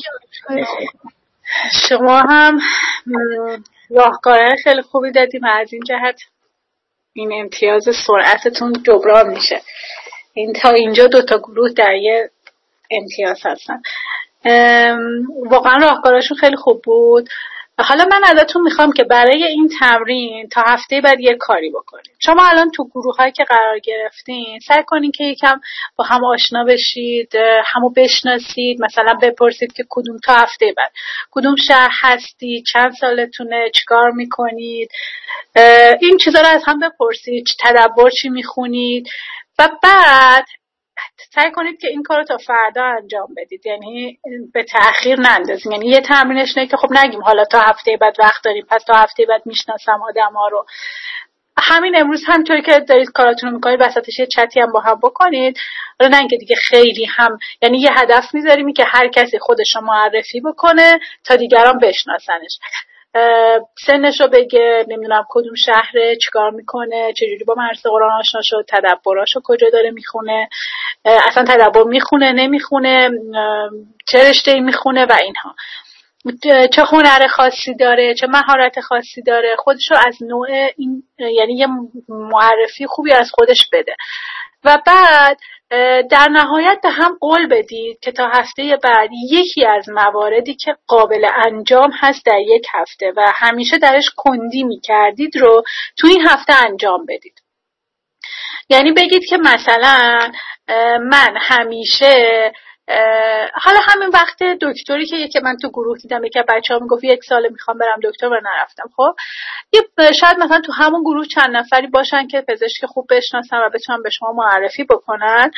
شما هم راهکارهای خیلی خوبی دادیم، از این جهت این امتیاز سرعتتون جبران میشه. این تا اینجا دو تا گروه در یه امتیاز هستن. واقعا راهکارشون خیلی خوب بود. حالا من ازتون میخوام که برای این تمرین تا هفته بعد یه کاری بکنید. شما الان تو گروه هایی که قرار گرفتین سعی کنین که یکم با هم آشنا بشید، همو بشناسید. مثلا بپرسید که کدوم تا هفته بعد کدوم شهر هستی، چند سالتونه، چیکار میکنید، این چیزا رو از هم بپرسید. تدبر چی میخونید و بعد سعی کنید که این کارو تا فردا انجام بدید، یعنی به تأخیر نندازید. یعنی یه تمرینش نه که خب نگیم حالا تا هفته بعد وقت داریم پس تا هفته بعد میشناسم آدما رو. همین امروز همونطوری که دارید کاراتون رو میکنید وسطش یه چتی هم با هم بکنید. حالا نه اینکه دیگه خیلی هم، یعنی یه هدف میذاریم که هر کسی خودش رو معرفی بکنه تا دیگران بشناسنش. سنش رو بگه، نمیدونم کدوم شهره، چیکار میکنه، چجوری با مرز قرآن آشنا شد، تدبراشو کجا داره میخونه، اصلا تدبر میخونه نمیخونه، چه رشته‌ای میخونه و اینها، چه هنر خاصی داره، چه مهارت خاصی داره، خودشو از نوع این، یعنی یه معرفی خوبی از خودش بده. و بعد در نهایت به هم قول بدید که تا هفته بعد یکی از مواردی که قابل انجام هست در یک هفته و همیشه درش کندی میکردید رو تو این هفته انجام بدید. یعنی بگید که مثلا من همیشه حالا همین وقت دکتری که یکی من تو گروه دیدم یکی بچه‌ها میگفت یک ساله میخوام برم دکتر و نرفتم. خب شاید مثلا تو همون گروه چند نفری باشن که پزشک خوب بشناسن و بتونن به شما معرفی بکنن.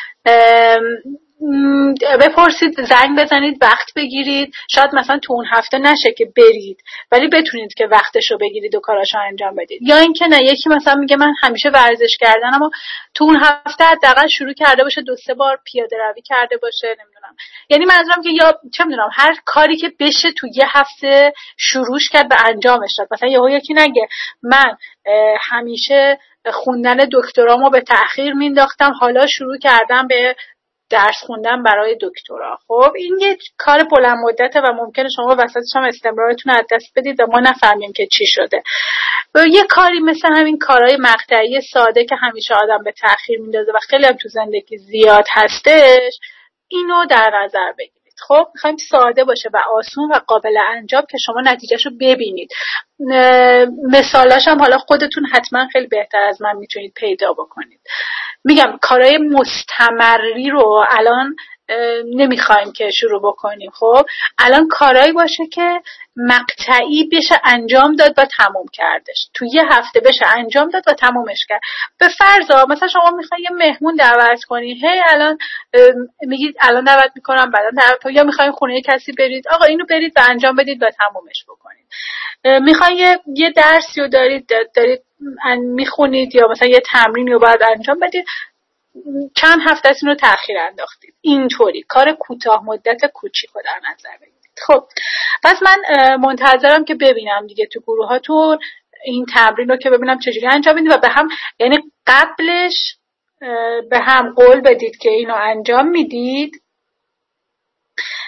بپرسید، زنگ بزنید، وقت بگیرید. شاید مثلا تو اون هفته نشه که برید ولی بتونید که وقتشو بگیرید و کاراشو انجام بدید. یا اینکه نه، یکی مثلا میگه من همیشه ورزش کردن اما تو اون هفته حداقل شروع کرده باشه دو سه بار پیاده روی کرده باشه، نمیدونم. یعنی منظورم که یا چه میدونم هر کاری که بشه تو یه هفته شروعش کرد به انجامش داد. مثلا یهو یکی نگه من همیشه خوندن دکترامو به تأخیر مینداختم حالا شروع کردم به درس خوندن برای دکترا. خب این یه کار بلند مدته و ممکنه شما وسطش هم استمرارتون از دست بدید و ما نفهمیم که چی شده. یه کاری مثل همین کارهای مقطعی ساده که همیشه آدم به تأخیر میندازه و خیلی هم تو زندگی زیاد هستش، اینو در نظر بگیرید. خب میخوایم ساده باشه و آسون و قابل انجام که شما نتیجهشو ببینید. مثالاش هم حالا خودتون حتما خیلی بهتر از من میتونید پیدا بکنید. میگم کارهای مستمری رو الان نمیخوایم که شروع بکنیم. خب الان کارهایی باشه که مقطعی بشه انجام داد و تموم کردش، تو یه هفته بشه انجام داد و تمومش کرد. به فرض مثلا شما میخواید یه مهمون دعوت کنی، هی الان میگید الان دعوت میکنم بعدا دعوت، یا میخواید خونه کسی برید، آقا اینو برید و انجام بدید و تمومش بکنید. میخواید یه, یه درسی رو دارید دارید میخونید یا مثلا یه تمرینی رو باید انجام بدید، چند هفته از این رو تأخیر انداختید. اینطوری کار کوتاه مدت کوچیک رو در نظر بگیرید. خب پس من منتظرم که ببینم دیگه تو گروهاتون این تمرین رو که ببینم چجوری انجام میدید و به هم، یعنی قبلش به هم قول بدید که اینو انجام میدید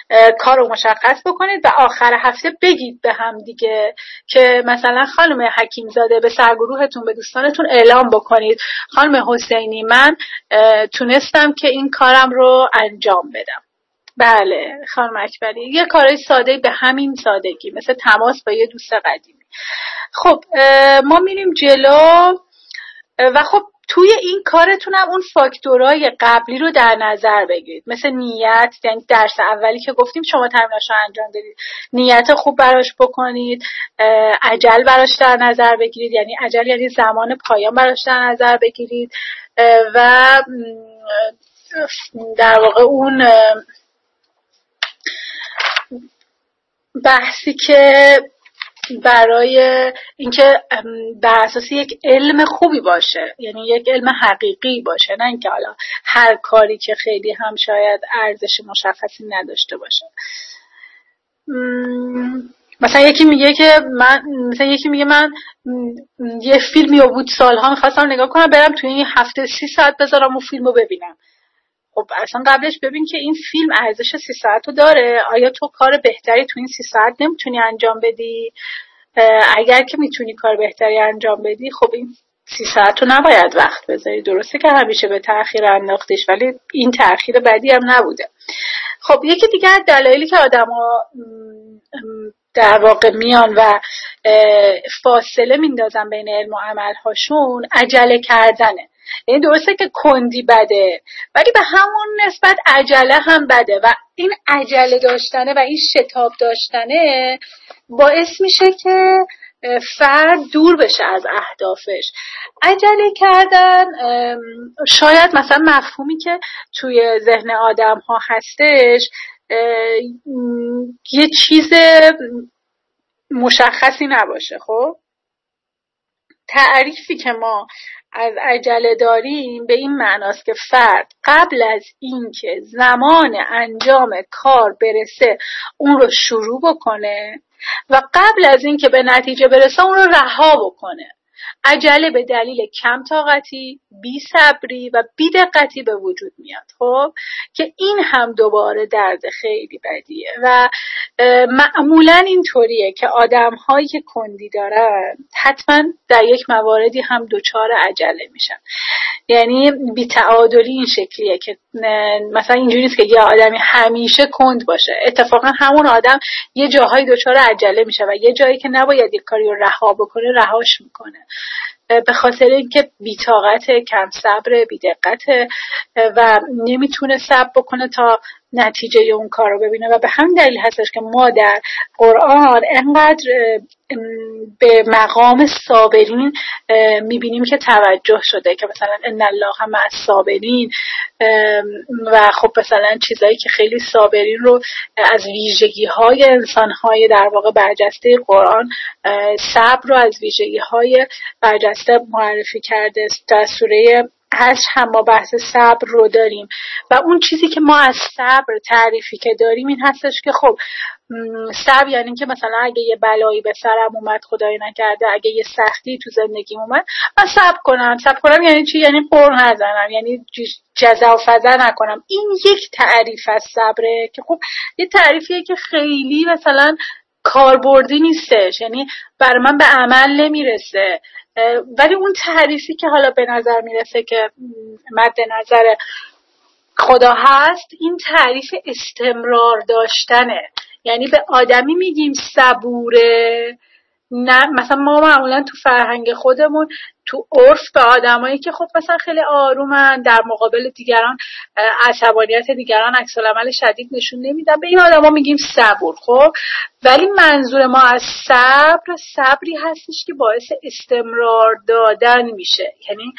کار رو مشخص بکنید و آخر هفته بگید به هم دیگه که مثلا خانم حکیمزاده به سرگروهتون به دوستانتون اعلام بکنید خانم حسینی من تونستم که این کارم رو انجام بدم. بله خانم اکبری، یه کارای ساده به همین سادگی مثل تماس با یه دوست قدیمی. خب ما میریم جلو و خب توی این کارتون هم اون فاکتورهای قبلی رو در نظر بگیرید، مثل نیت، یعنی درس اولی که گفتیم شما تمریناشو انجام بدید، نیت خوب براش بکنید، اجل براش در نظر بگیرید، یعنی اجل یعنی زمان پایان براش در نظر بگیرید و در واقع اون بحثی که برای اینکه بر اساس یک علم خوبی باشه، یعنی یک علم حقیقی باشه، نه اینکه حالا هر کاری که خیلی هم شاید ارزش مشخصی نداشته باشه. مثلا یکی میگه که من مثلا یکی میگه من یه فیلمی بود سالها می‌خواستم نگاه کنم، برم توی این هفته سی ساعت بذارم اون فیلمو ببینم. خب اصلا قبلش ببین که این فیلم ارزش سی ساعتو داره، آیا تو کار بهتری تو این سی ساعت نمیتونی انجام بدی؟ اگر که میتونی کار بهتری انجام بدی خب این سی ساعتو نباید وقت بذاری. درسته که همیشه به تأخیر انداختیش ولی این تأخیر بدی هم نبوده. خب یکی دیگه از دلایلی که آدما در واقع میان و فاصله میندازن بین علم و عمل هاشون عجله کردنه. یعنی درسته که کندی بده ولی به همون نسبت عجله هم بده و این عجله داشتنه و این شتاب داشتنه باعث میشه که فرد دور بشه از اهدافش. عجله کردن شاید مثلا مفهومی که توی ذهن آدم ها هستش یه چیز مشخصی نباشه. خب تعریفی که ما از عجله داریم به این معناست که فرد قبل از اینکه زمان انجام کار برسه اون رو شروع بکنه و قبل از اینکه به نتیجه برسه اون رو رها بکنه. عجله به دلیل کم طاقتی، بی صبری و بی دقتی به وجود میاد. خب که این هم دوباره درد خیلی بدیه و معمولا اینطوریه که آدم هایی که کندی دارن حتما در یک مواردی هم دچار عجله میشن. یعنی بی تعادلی این شکلیه که مثلا اینجوری نیست که یه آدمی همیشه کند باشه، اتفاقا همون آدم یه جاهایی دچار عجله میشه و یه جایی که نباید یک کاری رو رها بکنه رهاش میکنه به خاطر اینکه بی‌طاقته، کم صبره، بی‌دقته و نمیتونه صبر بکنه تا نتیجه اون کار رو ببینه و به همین دلیل هستش که ما در قرآن انقدر به مقام صابرین میبینیم که توجه شده که مثلا ان الله مع الصابرین و خب مثلا چیزایی که خیلی صابرین رو از ویژگی‌های انسان‌های در واقع برجسته قرآن صبر رو از ویژگی‌های برجسته معرفی کرده. در سوره هشت هم ما بحث صبر رو داریم و اون چیزی که ما از صبر تعریفی که داریم این هستش که خب صبر یعنی که مثلا اگه یه بلایی به سرم اومد خدای نکرده، اگه یه سختی تو زندگیم اومد من صبر کنم. صبر کنم یعنی چی؟ یعنی قر نزنم، یعنی جزع و فضع نکنم. این یک تعریف از صبره که خب یه تعریفیه که خیلی مثلا کاربردی نیستش، یعنی برای من به عمل نمیرسه. ولی اون تعریفی که حالا به نظر میرسه که مد نظر خدا هست این تعریف استمرار داشتنه. یعنی به آدمی میگیم صبوره، نه مثلا ما معمولا تو فرهنگ خودمون تو عرف به آدمایی که خب مثلا خیلی آرومن در مقابل دیگران عصبانیت دیگران عکس العمل شدید نشون نمیدن، به این آدما میگیم صبور. خب ولی منظور ما از صبر صبری هستش که باعث استمرار دادن میشه، یعنی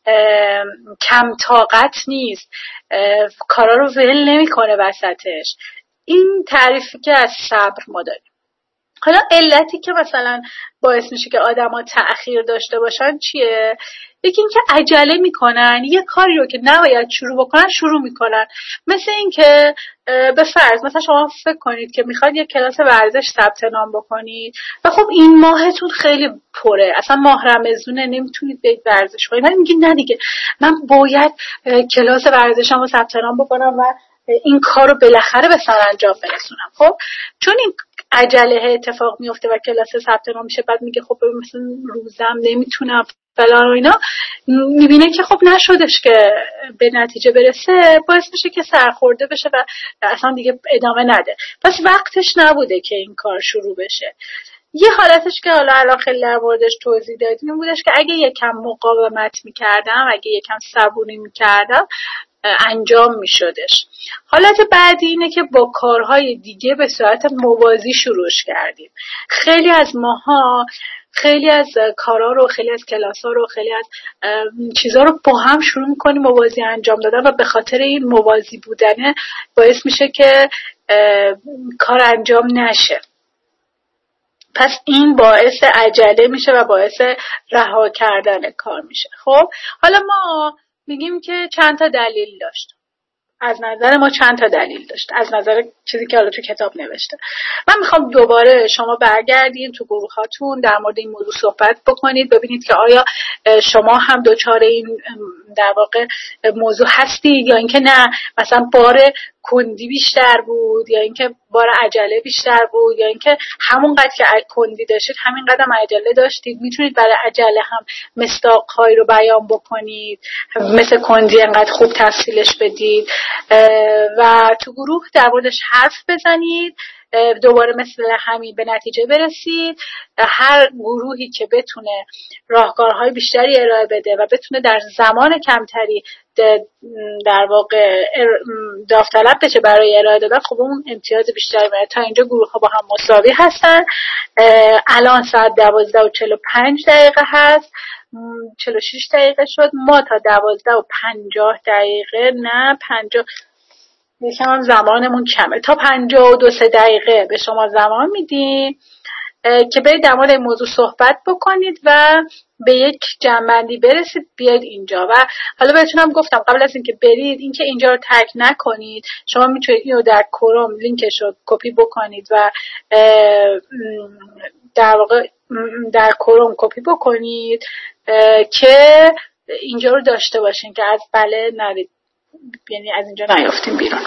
کم طاقت نیست، کارا رو ول نمیکنه وسطش. این تعریفی که از صبر ما داریم. حالا علتی که مثلا باعث میشه که آدما تأخیر داشته باشن چیه؟ یکی این که عجله میکنن، یه کاری رو که نباید شروع بکنن شروع میکنن. مثل این که به فرض مثلا شما فکر کنید که میخواد یه کلاس ورزش ثبت نام بکنید و خب این ماهتون خیلی پره، اصلا ماه رمضونه نمیتونید برید ورزش کنید، ولی میگید نه دیگه من باید کلاس ورزشمو ثبت نام بکنم و این کار رو بالاخره به سرانجام برسونم. خب چون این عجله اتفاق میفته و کلاس ثبت نام میشه، بعد میگه خب مثلا روزم نمیتونم فلان و اینا، میبینه که خب نشدش که به نتیجه برسه، باعث میشه که سرخورده بشه و اصلا دیگه ادامه نده. پس وقتش نبوده که این کار شروع بشه. یه حالتش که حالا الان خیلی در موردش توضیح دادیم این بودش که اگه یکم مقاومت میکردم، اگه یکم صبوری میکردم، انجام میشدش. حالت بعدی اینه که با کارهای دیگه به صورت موازی شروعش کردیم. خیلی از ماها خیلی از کارا رو، خیلی از کلاس‌ها رو، خیلی از چیزا رو با هم شروع می‌کنیم موازی انجام دادن و به خاطر این موازی بودنه باعث میشه که کار انجام نشه. پس این باعث عجله میشه و باعث رها کردن کار میشه. خب حالا ما میگیم که چند تا دلیل داشت. از نظر ما چند تا دلیل داشت، از نظر چیزی که حالا تو کتاب نوشته. من میخوام دوباره شما برگردین تو گروهاتون در مورد این موضوع صحبت بکنید، ببینید که آیا شما هم دچار این در واقع موضوع هستید یا اینکه نه، مثلا بار کندی بیشتر بود یا اینکه بار عجله بیشتر بود یا اینکه همونقدر که کندی داشتید همینقدر هم عجله داشتید. میتونید برای عجله هم مصداق‌هایی رو بیان بکنید، مثل کندی انقدر خوب تفصیلش بدید و تو گروه در موردش حرف بزنید، دوباره مثل همین به نتیجه برسید. هر گروهی که بتونه راهکارهای بیشتری ارائه بده و بتونه در زمان کمتری در واقع داوطلب بشه برای ارائه دادن، خب اون امتیاز بیشتری میاره. تا اینجا گروه ها با هم مساوی هستن. الان ساعت دوازده و چهل و پنج دقیقه هست، چهل و شش دقیقه شد. ما تا دوازده و پنجاه دقیقه نه پنجاه یکم هم زمانمون کمه، تا پنجاه و دو سه دقیقه به شما زمان میدیم که برید در مورد موضوع صحبت بکنید و به یک جمع‌بندی برسید بیاید اینجا. و حالا بهتونم گفتم قبل از اینکه برید اینکه اینجا رو ترک نکنید. شما میتونید اینو در کروم لینکش رو کپی بکنید و در واقع در کروم کپی بکنید که اینجا رو داشته باشین که از بله نرید، یعنی از اینجا نیافتیم بیرون.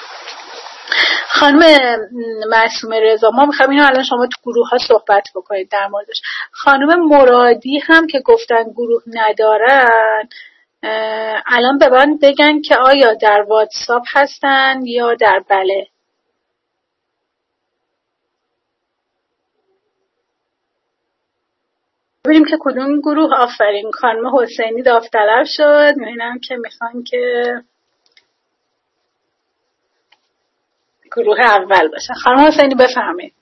خانم معصومه رضا، ما میخوایم اینو الان شما تو گروه ها صحبت بکنید در موردش. خانم مرادی هم که گفتن گروه ندارن، الان به من بگن که آیا در واتساپ هستن یا در بله. ببینیم که کدوم گروه. آفرین، خانم حسینی داوطلب شد. میبینم که میخوان که گروه اول باشه. خانم حسینی بفرمایید.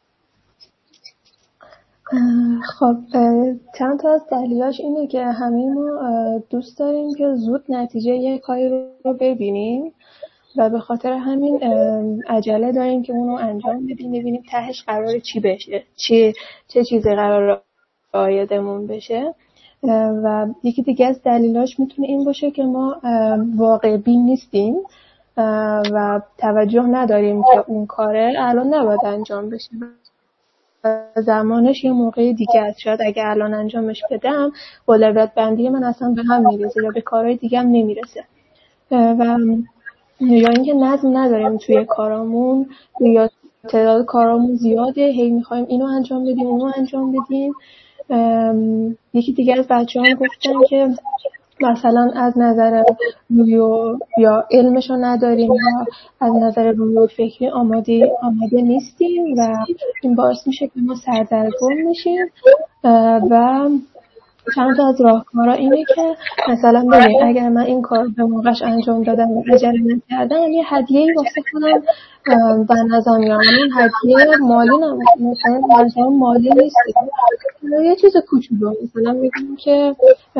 خب چند تا از دلیلاش اینه که همه ما دوست داریم که زود نتیجه یک کاری رو ببینیم و به خاطر همین عجله داریم که اونو انجام بدیم، ببینیم تهش قراره چی بشه، چی چه چیزی قراره آیدمون بشه. و یکی دیگه از دلیلاش میتونه این باشه که ما واقع بین نیستیم و توجه نداریم که اون کاره الان نباید انجام بشه، زمانش یه موقع دیگه است. شاید اگه الان انجامش بدم اولویت بندی من اصلا به هم میرسه یا به کارهای دیگه هم نمیرسه. و یا اینکه نظم نداریم توی کارامون یا تعداد کارامون زیاده، هی میخوایم اینو انجام بدیم اونو انجام بدیم. یکی دیگه از بچه هم گفتن که مثلا از نظر روی یا علمشو نداریم یا از نظر روی فکری آماده آماده نیستیم و این باعث میشه که ما سردرگم میشیم. و چند تا از راهکارها اینه که مثلا ببین اگر من این کار به موقعش انجام دادم و عجله نکردم یه هدیه‌ای واسه خودم در نظر میارم. این هدیه مالی نه، مثلا مثلا مالی نیست، یه چیز کوچولو. مثلا میگم که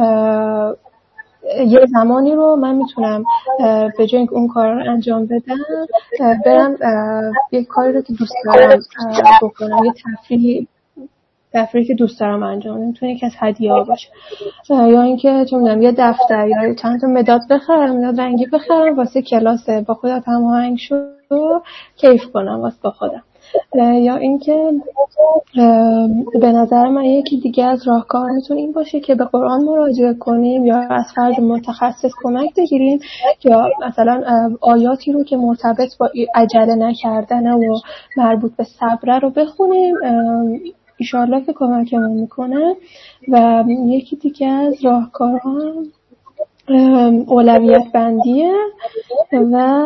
یه زمانی رو من میتونم به جای اینکه اون کار رو انجام بدم برم یه کاری رو که دوست دارم بکنم، یه تفریحی تفریحی که دوست دارم انجام بدم. میتونه یکی از هدیه‌ها باشه یا اینکه چه می‌دونم یه دفتر یا چند تا مداد بخرم، مداد رنگی بخرم واسه کلاس با خودم هماهنگ شو کیف کنم واسه با خودم. یا اینکه به نظر من یکی دیگه از راهکاراتون این باشه که به قرآن مراجعه کنیم یا از فرد متخصص کمک بگیریم یا مثلا آیاتی رو که مرتبط با عجله نکردن و مربوط به صبر رو بخونیم، انشالله که کمکمون میکنه. و یکی دیگه از راهکارها اولویت بندیه و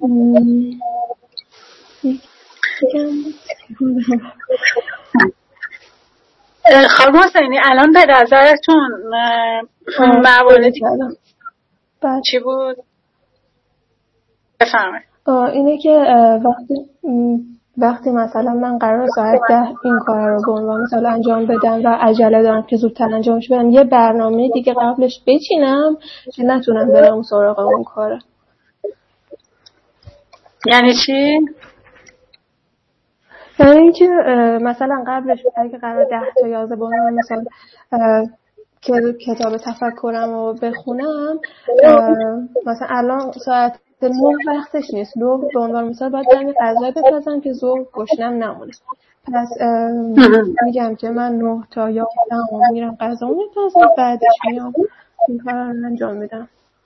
خانم حسینی الان به نظرتون مواردی چی بود؟ بفرمایید. اینه که وقتی وقتی مثلا من قرار ساعت ده این کار رو به عنوان مثلا انجام بدم و عجله دارم که زودتر انجامش بدم، یه برنامه دیگه قبلش بچینم که نتونم برم سراغ اون کاره. یعنی چی؟ یعنی اینکه مثلا قبلش اگه قرار ده تا یازده بانم مثلا که کتاب تفکرم رو بخونم، مثلا الان ساعت نه وقتش نیست، نه به عنوان مثال باید دمی غذا بپزم که ظهر گشنم نمونه. پس میگم که من نه تا یازده میرم غذا میپزم، بعدش میام این کار رو انجام میدم.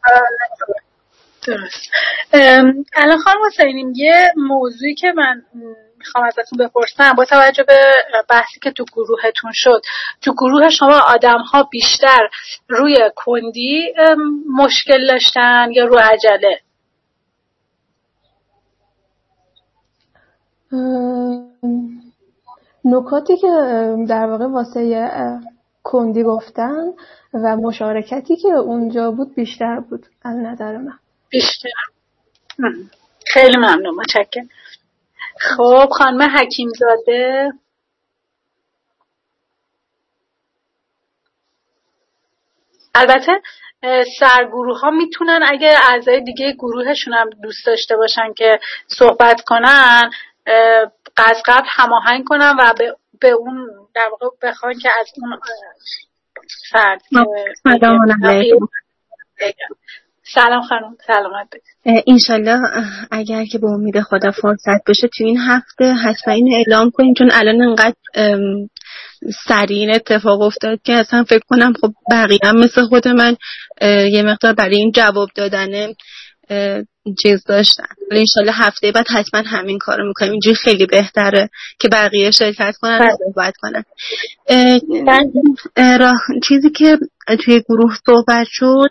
درست. الان خانم حسینی یه موضوعی که من میخوام ازتون بپرسم با توجه به بحثی که تو گروهتون شد، تو گروه شما آدم ها بیشتر روی کندی مشکل داشتن یا روی عجله؟ نکاتی که در واقع واسه کندی گفتن و مشارکتی که اونجا بود بیشتر بود از نظر من. بیشتر. خیلی ممنون، متشکرم. خب خانم حکیم زاده. البته سرگروه ها میتونن اگه اعضای دیگه گروهشون هم دوست داشته باشن که صحبت کنن از قبل هماهنگ کنن و به, به اون در واقع بخوان که از اون فرد سلام علیکم. سلام خانم، سلامت باشید. انشالله اگر که به امید خدا فرصت بشه تو این هفته حتما اینو اعلام کنیم، چون الان انقدر سریع این اتفاق افتاد که اصلا فکر کنم خب بقیه هم مثل خود من یه مقدار برای این جواب دادن چیز داشتن. ولی انشالله هفته بعد حتما همین کارو میکنیم، اینجوری خیلی بهتره که بقیه شرکت کنن و صحبت کنن. راه چیزی که توی گروه صحبت شد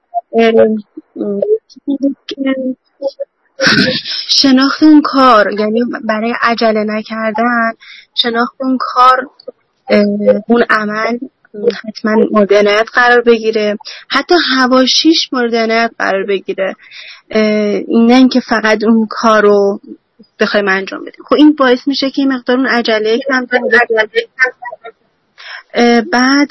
شناخت اون کار، یعنی برای عجله نکردن شناخت اون کار، اون عمل حتما مورد عنایت قرار بگیره، حتی حواشیش مورد عنایت قرار بگیره، نه اینکه فقط اون کار رو بخوایم انجام بدیم. خب این باعث میشه که این مقدار اون عجله کم بشه. بعد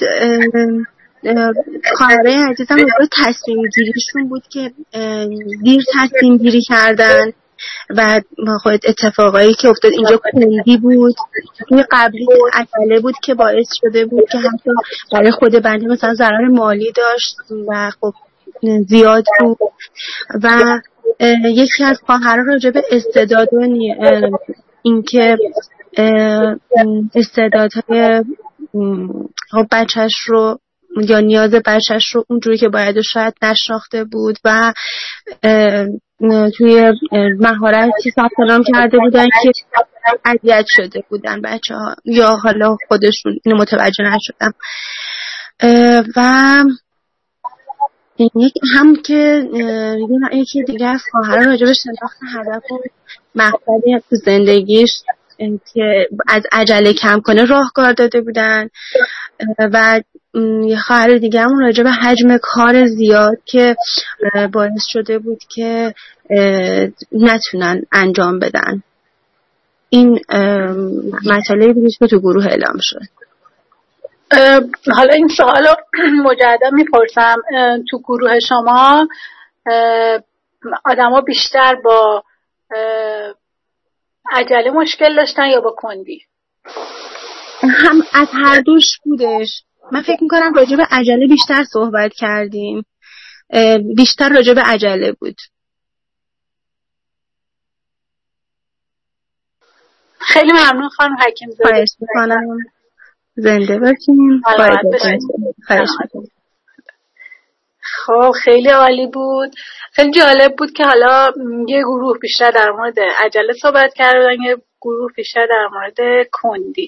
خواهرای عزیزم موضوع تصمیم گیریشون بود که دیر تصمیم گیری کردن و خود اتفاقایی که افتاد اینجا کندی بود، توی قبلی عجله بود که باعث شده بود که حتی برای خود بنده مثلا ضرر مالی داشت و خب زیاد بود. و یکی از خواهرها راجع به استعداد و اینکه استعدادهای خب بچهش رو یا نیاز بچهش رو اونجوری که باید شاید نشناخته بود و توی مهارتی ثبت نام کرده بودن که اذیت شده بودن بچه ها یا حالا خودشون اینو متوجه نشدن. و یکی هم که یکی دیگه از خواهران راجع به شناخت هدف و مقصدی تو زندگیش که از عجله کم کنه راهکار داده بودن. و یه خواهر دیگه هم راجع به حجم کار زیاد که باعث شده بود که نتونن انجام بدن. این مسئله بودی که تو گروه اعلام شد. حالا این سوالو مجددا میپرسم، تو گروه شما آدما بیشتر با عجله مشکل داشتن یا با کندی؟ هم از هر دوش بودش. من فکر میکنم راجع به عجله بیشتر صحبت کردیم، بیشتر راجع به عجله بود. خیلی ممنون خانم حکیم زاده. خواهش میکنم. زنده باشین. خواهش میکنم. خب خیلی عالی بود. خیلی جالب بود که حالا یه گروه بیشتر در مورد عجله صحبت کردن، یه گروه بیشتر در مورد کندی.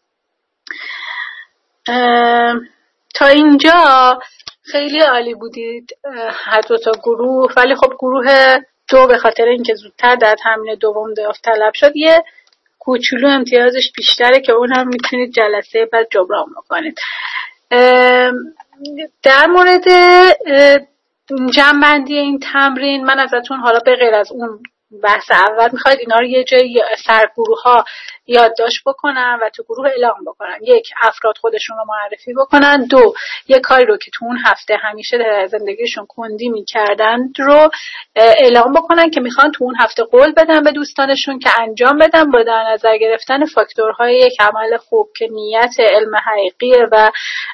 تا اینجا خیلی عالی بودید هر دو تا گروه، ولی خب گروه دو به خاطر اینکه زودتر در تمرین دوم داوطلب شد یه کوچولو امتیازش بیشتره که اون هم میتونید جلسه بعد جبران بکنید. در مورد جمع‌بندی این تمرین من ازتون حالا به غیر از اون بحث اول میخواید اینا رو یه جایی سرگروه ها یادداشت بکنن و تو گروه اعلام بکنن. یک، افراد خودشون رو معرفی بکنن. دو، یه کاری رو که تو اون هفته همیشه در زندگیشون کندی میکردن رو اعلام بکنن که میخوان تو اون هفته قول بدن به دوستانشون که انجام بدن با در نظر گرفتن فاکتورهای یک عمل خوب که نیت، علم حقیقیه و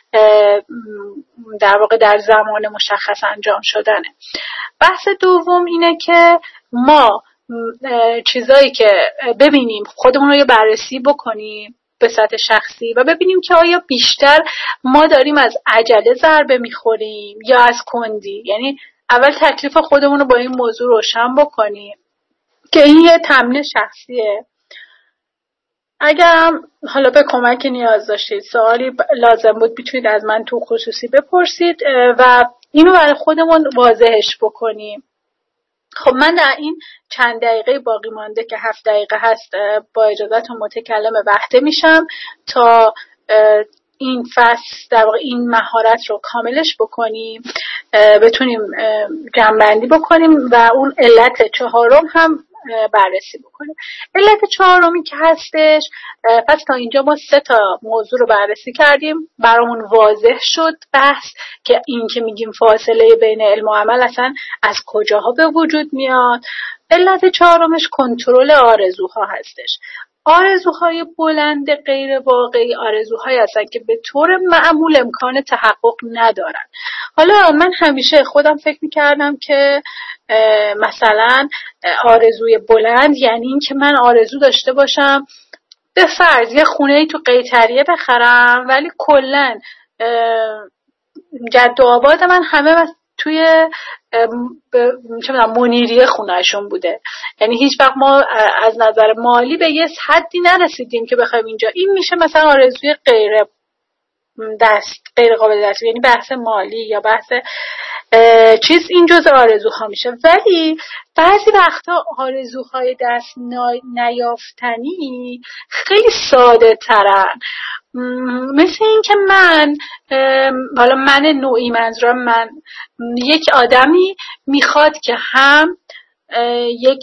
در واقع در زمان مشخص انجام شدنه. بحث دوم اینه که ما چیزایی که ببینیم خودمون رو یه بررسی بکنیم به سطح شخصی و ببینیم که آیا بیشتر ما داریم از عجله ضربه میخوریم یا از کندی. یعنی اول تکلیف خودمون رو با این موضوع روشن بکنیم که این یه تمرین شخصیه. اگر حالا به کمک نیاز داشتید، سوالی لازم بود، میتونید از من تو خصوصی بپرسید و اینو برای خودمون واضحش بکنیم. خب من در این چند دقیقه باقی مانده که هفت دقیقه هست با اجازهتون متکلم وحده میشم تا این فصل در واقع این مهارت رو کاملش بکنیم، بتونیم جمع‌بندی بکنیم و اون علت چهارم هم بررسی بکنیم. علت چهارمی که هستش، پس تا اینجا ما سه تا موضوع رو بررسی کردیم، برامون واضح شد بحث که این که میگیم فاصله بین علم و عمل اصلا از کجاها به وجود میاد. علت چهارمش کنترل آرزوها هستش. آرزوهای بلند غیر واقعی آرزوهایی هستن که به طور معمول امکان تحقق ندارن. حالا من همیشه خودم فکر میکردم که مثلا آرزوی بلند یعنی این که من آرزو داشته باشم به فرض یه خونه‌ای تو قیطریه بخرم، ولی کلن جد و آباد من همه توی چه می‌دونم منیریه خونه‌شون بوده. یعنی هیچ وقت ما از نظر مالی به یه حدی نرسیدیم که بخوایم اینجا این میشه مثلا آرزوی غیر دست غیر قابل دست، یعنی بحث مالی یا بحث چیز این جزء آرزوها میشه. ولی بعضی وقتا آرزوهای دست نیافتنی خیلی ساده ترن. مثل این که من حالا من نوعی منظورم من یک آدمی میخواد که هم یک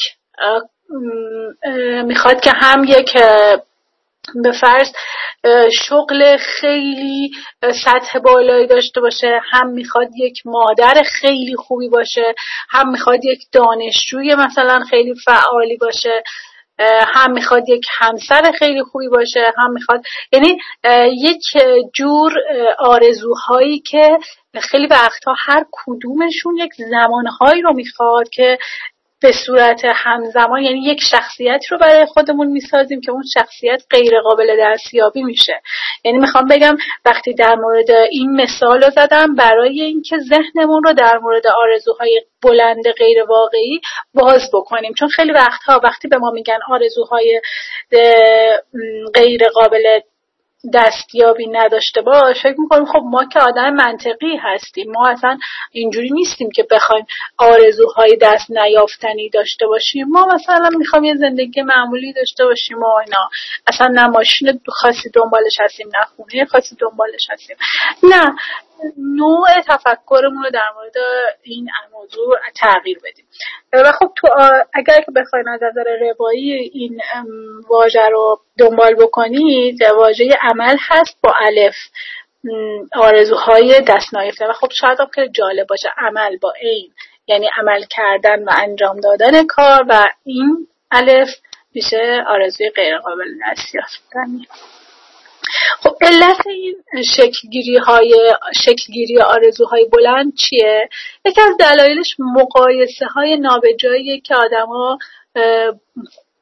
میخواد که هم یک به فرض شغل خیلی سطح بالایی داشته باشه، هم میخواد یک مادر خیلی خوبی باشه، هم میخواد یک دانشجوی مثلا خیلی فعالی باشه، هم میخواد یک همسر خیلی خوبی باشه، هم میخواد یعنی یک جور آرزوهایی که خیلی وقتها هر کدومشون یک زمانهایی رو میخواد که به صورت همزمان، یعنی یک شخصیت رو برای خودمون میسازیم که اون شخصیت غیر قابل دستیابی میشه. یعنی میخوام بگم وقتی در مورد این مثال رو زدم برای اینکه ذهنمون رو در مورد آرزوهای بلند غیر واقعی باز بکنیم، چون خیلی وقتها وقتی به ما میگن آرزوهای غیر قابل دستیابی نداشته باش، فکر میکنیم خب ما که آدم منطقی هستیم، ما اصلا اینجوری نیستیم که بخوایم آرزوهای دست نیافتنی داشته باشیم، ما مثلا میخوام یه زندگی معمولی داشته باشیم و اینا، اصلا نه ماشین خاصی دنبالش هستیم نه خونه خاصی دنبالش هستیم. نه، نوع تفکرمون رو در مورد این موضوع تغییر بدیم. و خب تو اگر که بخواید از نظر روایی این واژه رو دنبال بکنید، واژه عمل هست با الف، آرزوهای دست نیافته. و خب شاید هم خیلی جالب باشه عمل با عین، یعنی عمل کردن و انجام دادن کار، و این الف میشه آرزوی غیر قابل دست یافتنی. خب علت این شکلگیری های شکلگیری آرزوهای بلند چیه؟ یکی از دلایلش مقایسه های نابجاییه که آدما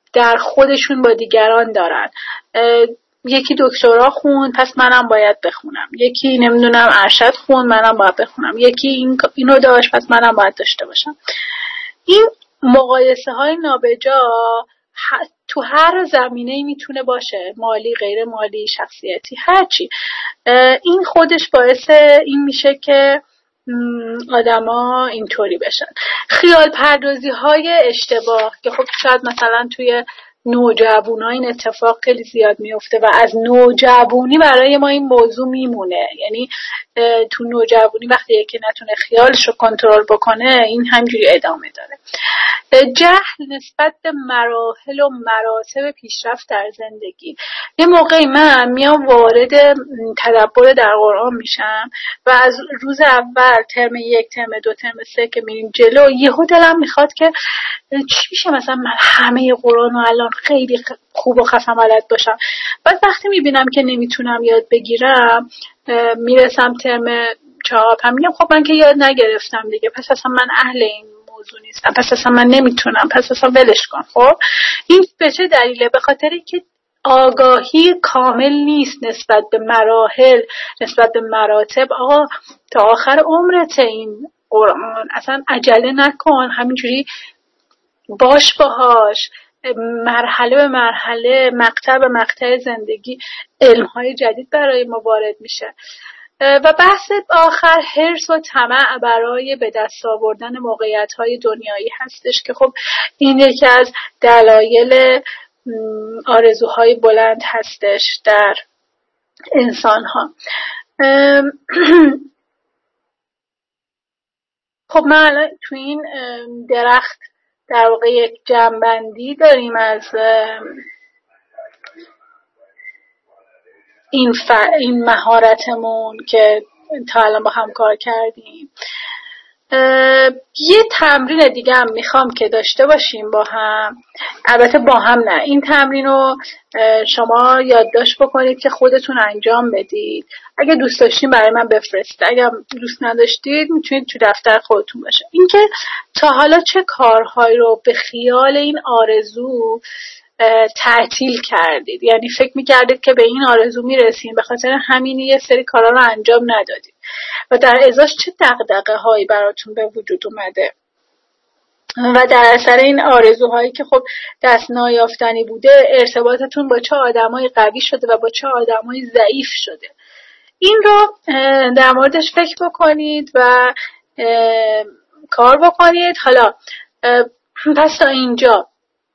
در خودشون با دیگران دارن. یکی دکترا خون، پس منم باید بخونم. یکی نمیدونم ارشد خون، منم باید بخونم. یکی این اینو داشت، پس منم باید داشته باشم. این مقایسه های نابجا تو هر زمینه‌ای میتونه باشه، مالی، غیر مالی، شخصیتی، هرچی. این خودش باعث این میشه که آدما اینطوری بشن. خیال پردازی های اشتباه که خب شاید مثلا توی نوجوان‌ها این اتفاق خیلی زیاد میفته و از نوجوانی برای ما این موضوع میمونه. یعنی تو نوجوانی وقتی یکی نتونه خیالش رو کنترل بکنه این همینجوری ادامه داره. جهل نسبت به مراحل و مراتب پیشرفت در زندگی. یه موقعی من میام وارد تدبر در قرآن میشم و از روز اول ترم یک، ترم دو، ترم سه که میریم جلو یهو دلم میخواد که چی میشه مثلا من همه قرآن رو الان خیلی خوب و خفن بلد باشم. بعد وقتی میبینم که نمیتونم یاد بگیرم، میرسم ترم چهار هم میگم خب من که یاد نگرفتم دیگه، پس اصلا من اهل این موضوع نیستم، پس اصلا من نمیتونم، پس اصلا ولش کن. خب این به چه دلیله؟ به خاطری که آگاهی کامل نیست نسبت به مراحل، نسبت به مراتب. آقا تا آخر عمرت این قرآن، اصلا عجله نکن، همینجوری باش باهاش، مرحله به مرحله، مقطع به مقطع زندگی علمهای جدید برای ما وارد میشه. و بحث آخر حرص و طمع برای به دست آوردن موقعیت‌های دنیایی هستش که خب این یکی از دلایل آرزوهای بلند هستش در انسان‌ها. خب ما الان تو این درخت در واقع یک جنبندی داریم از این ف... این مهارتمون که تا الان با هم کار کردیم. یه تمرین دیگه هم میخوام که داشته باشیم با هم، البته با هم نه، این تمرین رو شما یادداشت بکنید که خودتون انجام بدید. اگه دوست داشتین برای من بفرستید، اگه دوست نداشتید میتونید تو دفتر خودتون باشه. این که تا حالا چه کارهایی رو به خیال این آرزو تعطیل کردید، یعنی فکر میکردید که به این آرزو میرسین، به خاطر همین یه سری کارا رو انجام ندادید و در ازاش چه دغدغه هایی براتون به وجود اومده و در اثر این آرزوهایی که خب دست نایافتنی بوده ارتباطتون با چه آدمای قوی شده و با چه آدمای ضعیف شده. این رو در موردش فکر بکنید و کار بکنید. حالا پس تا اینجا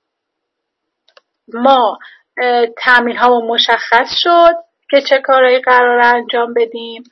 ما تمرین ها مشخص شد که چه کارهایی قراره انجام بدیم.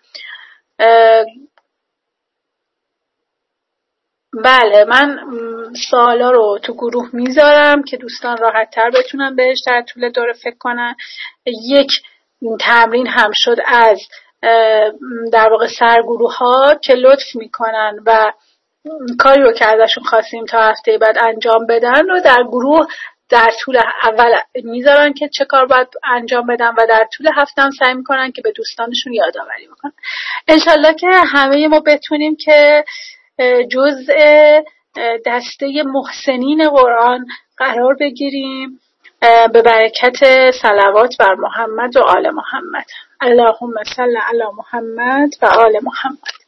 بله، من سوالا رو تو گروه میذارم که دوستان راحت تر بتونن بهش در طول دوره فکر کنن. یک تمرین هم شد از در واقع سرگروه ها که لطف میکنن و کاری رو که ازشون خواستیم تا هفته بعد انجام بدن رو در گروه در طول اول میذارن که چه کار باید انجام بدن و در طول هفته هم سعی میکنن که به دوستانشون یادآوری بکنن. انشالله که همه ما بتونیم که جزء دسته محسنین قرآن قرار بگیریم به برکت صلوات بر محمد و آل محمد. اللهم صل علی محمد و آل محمد.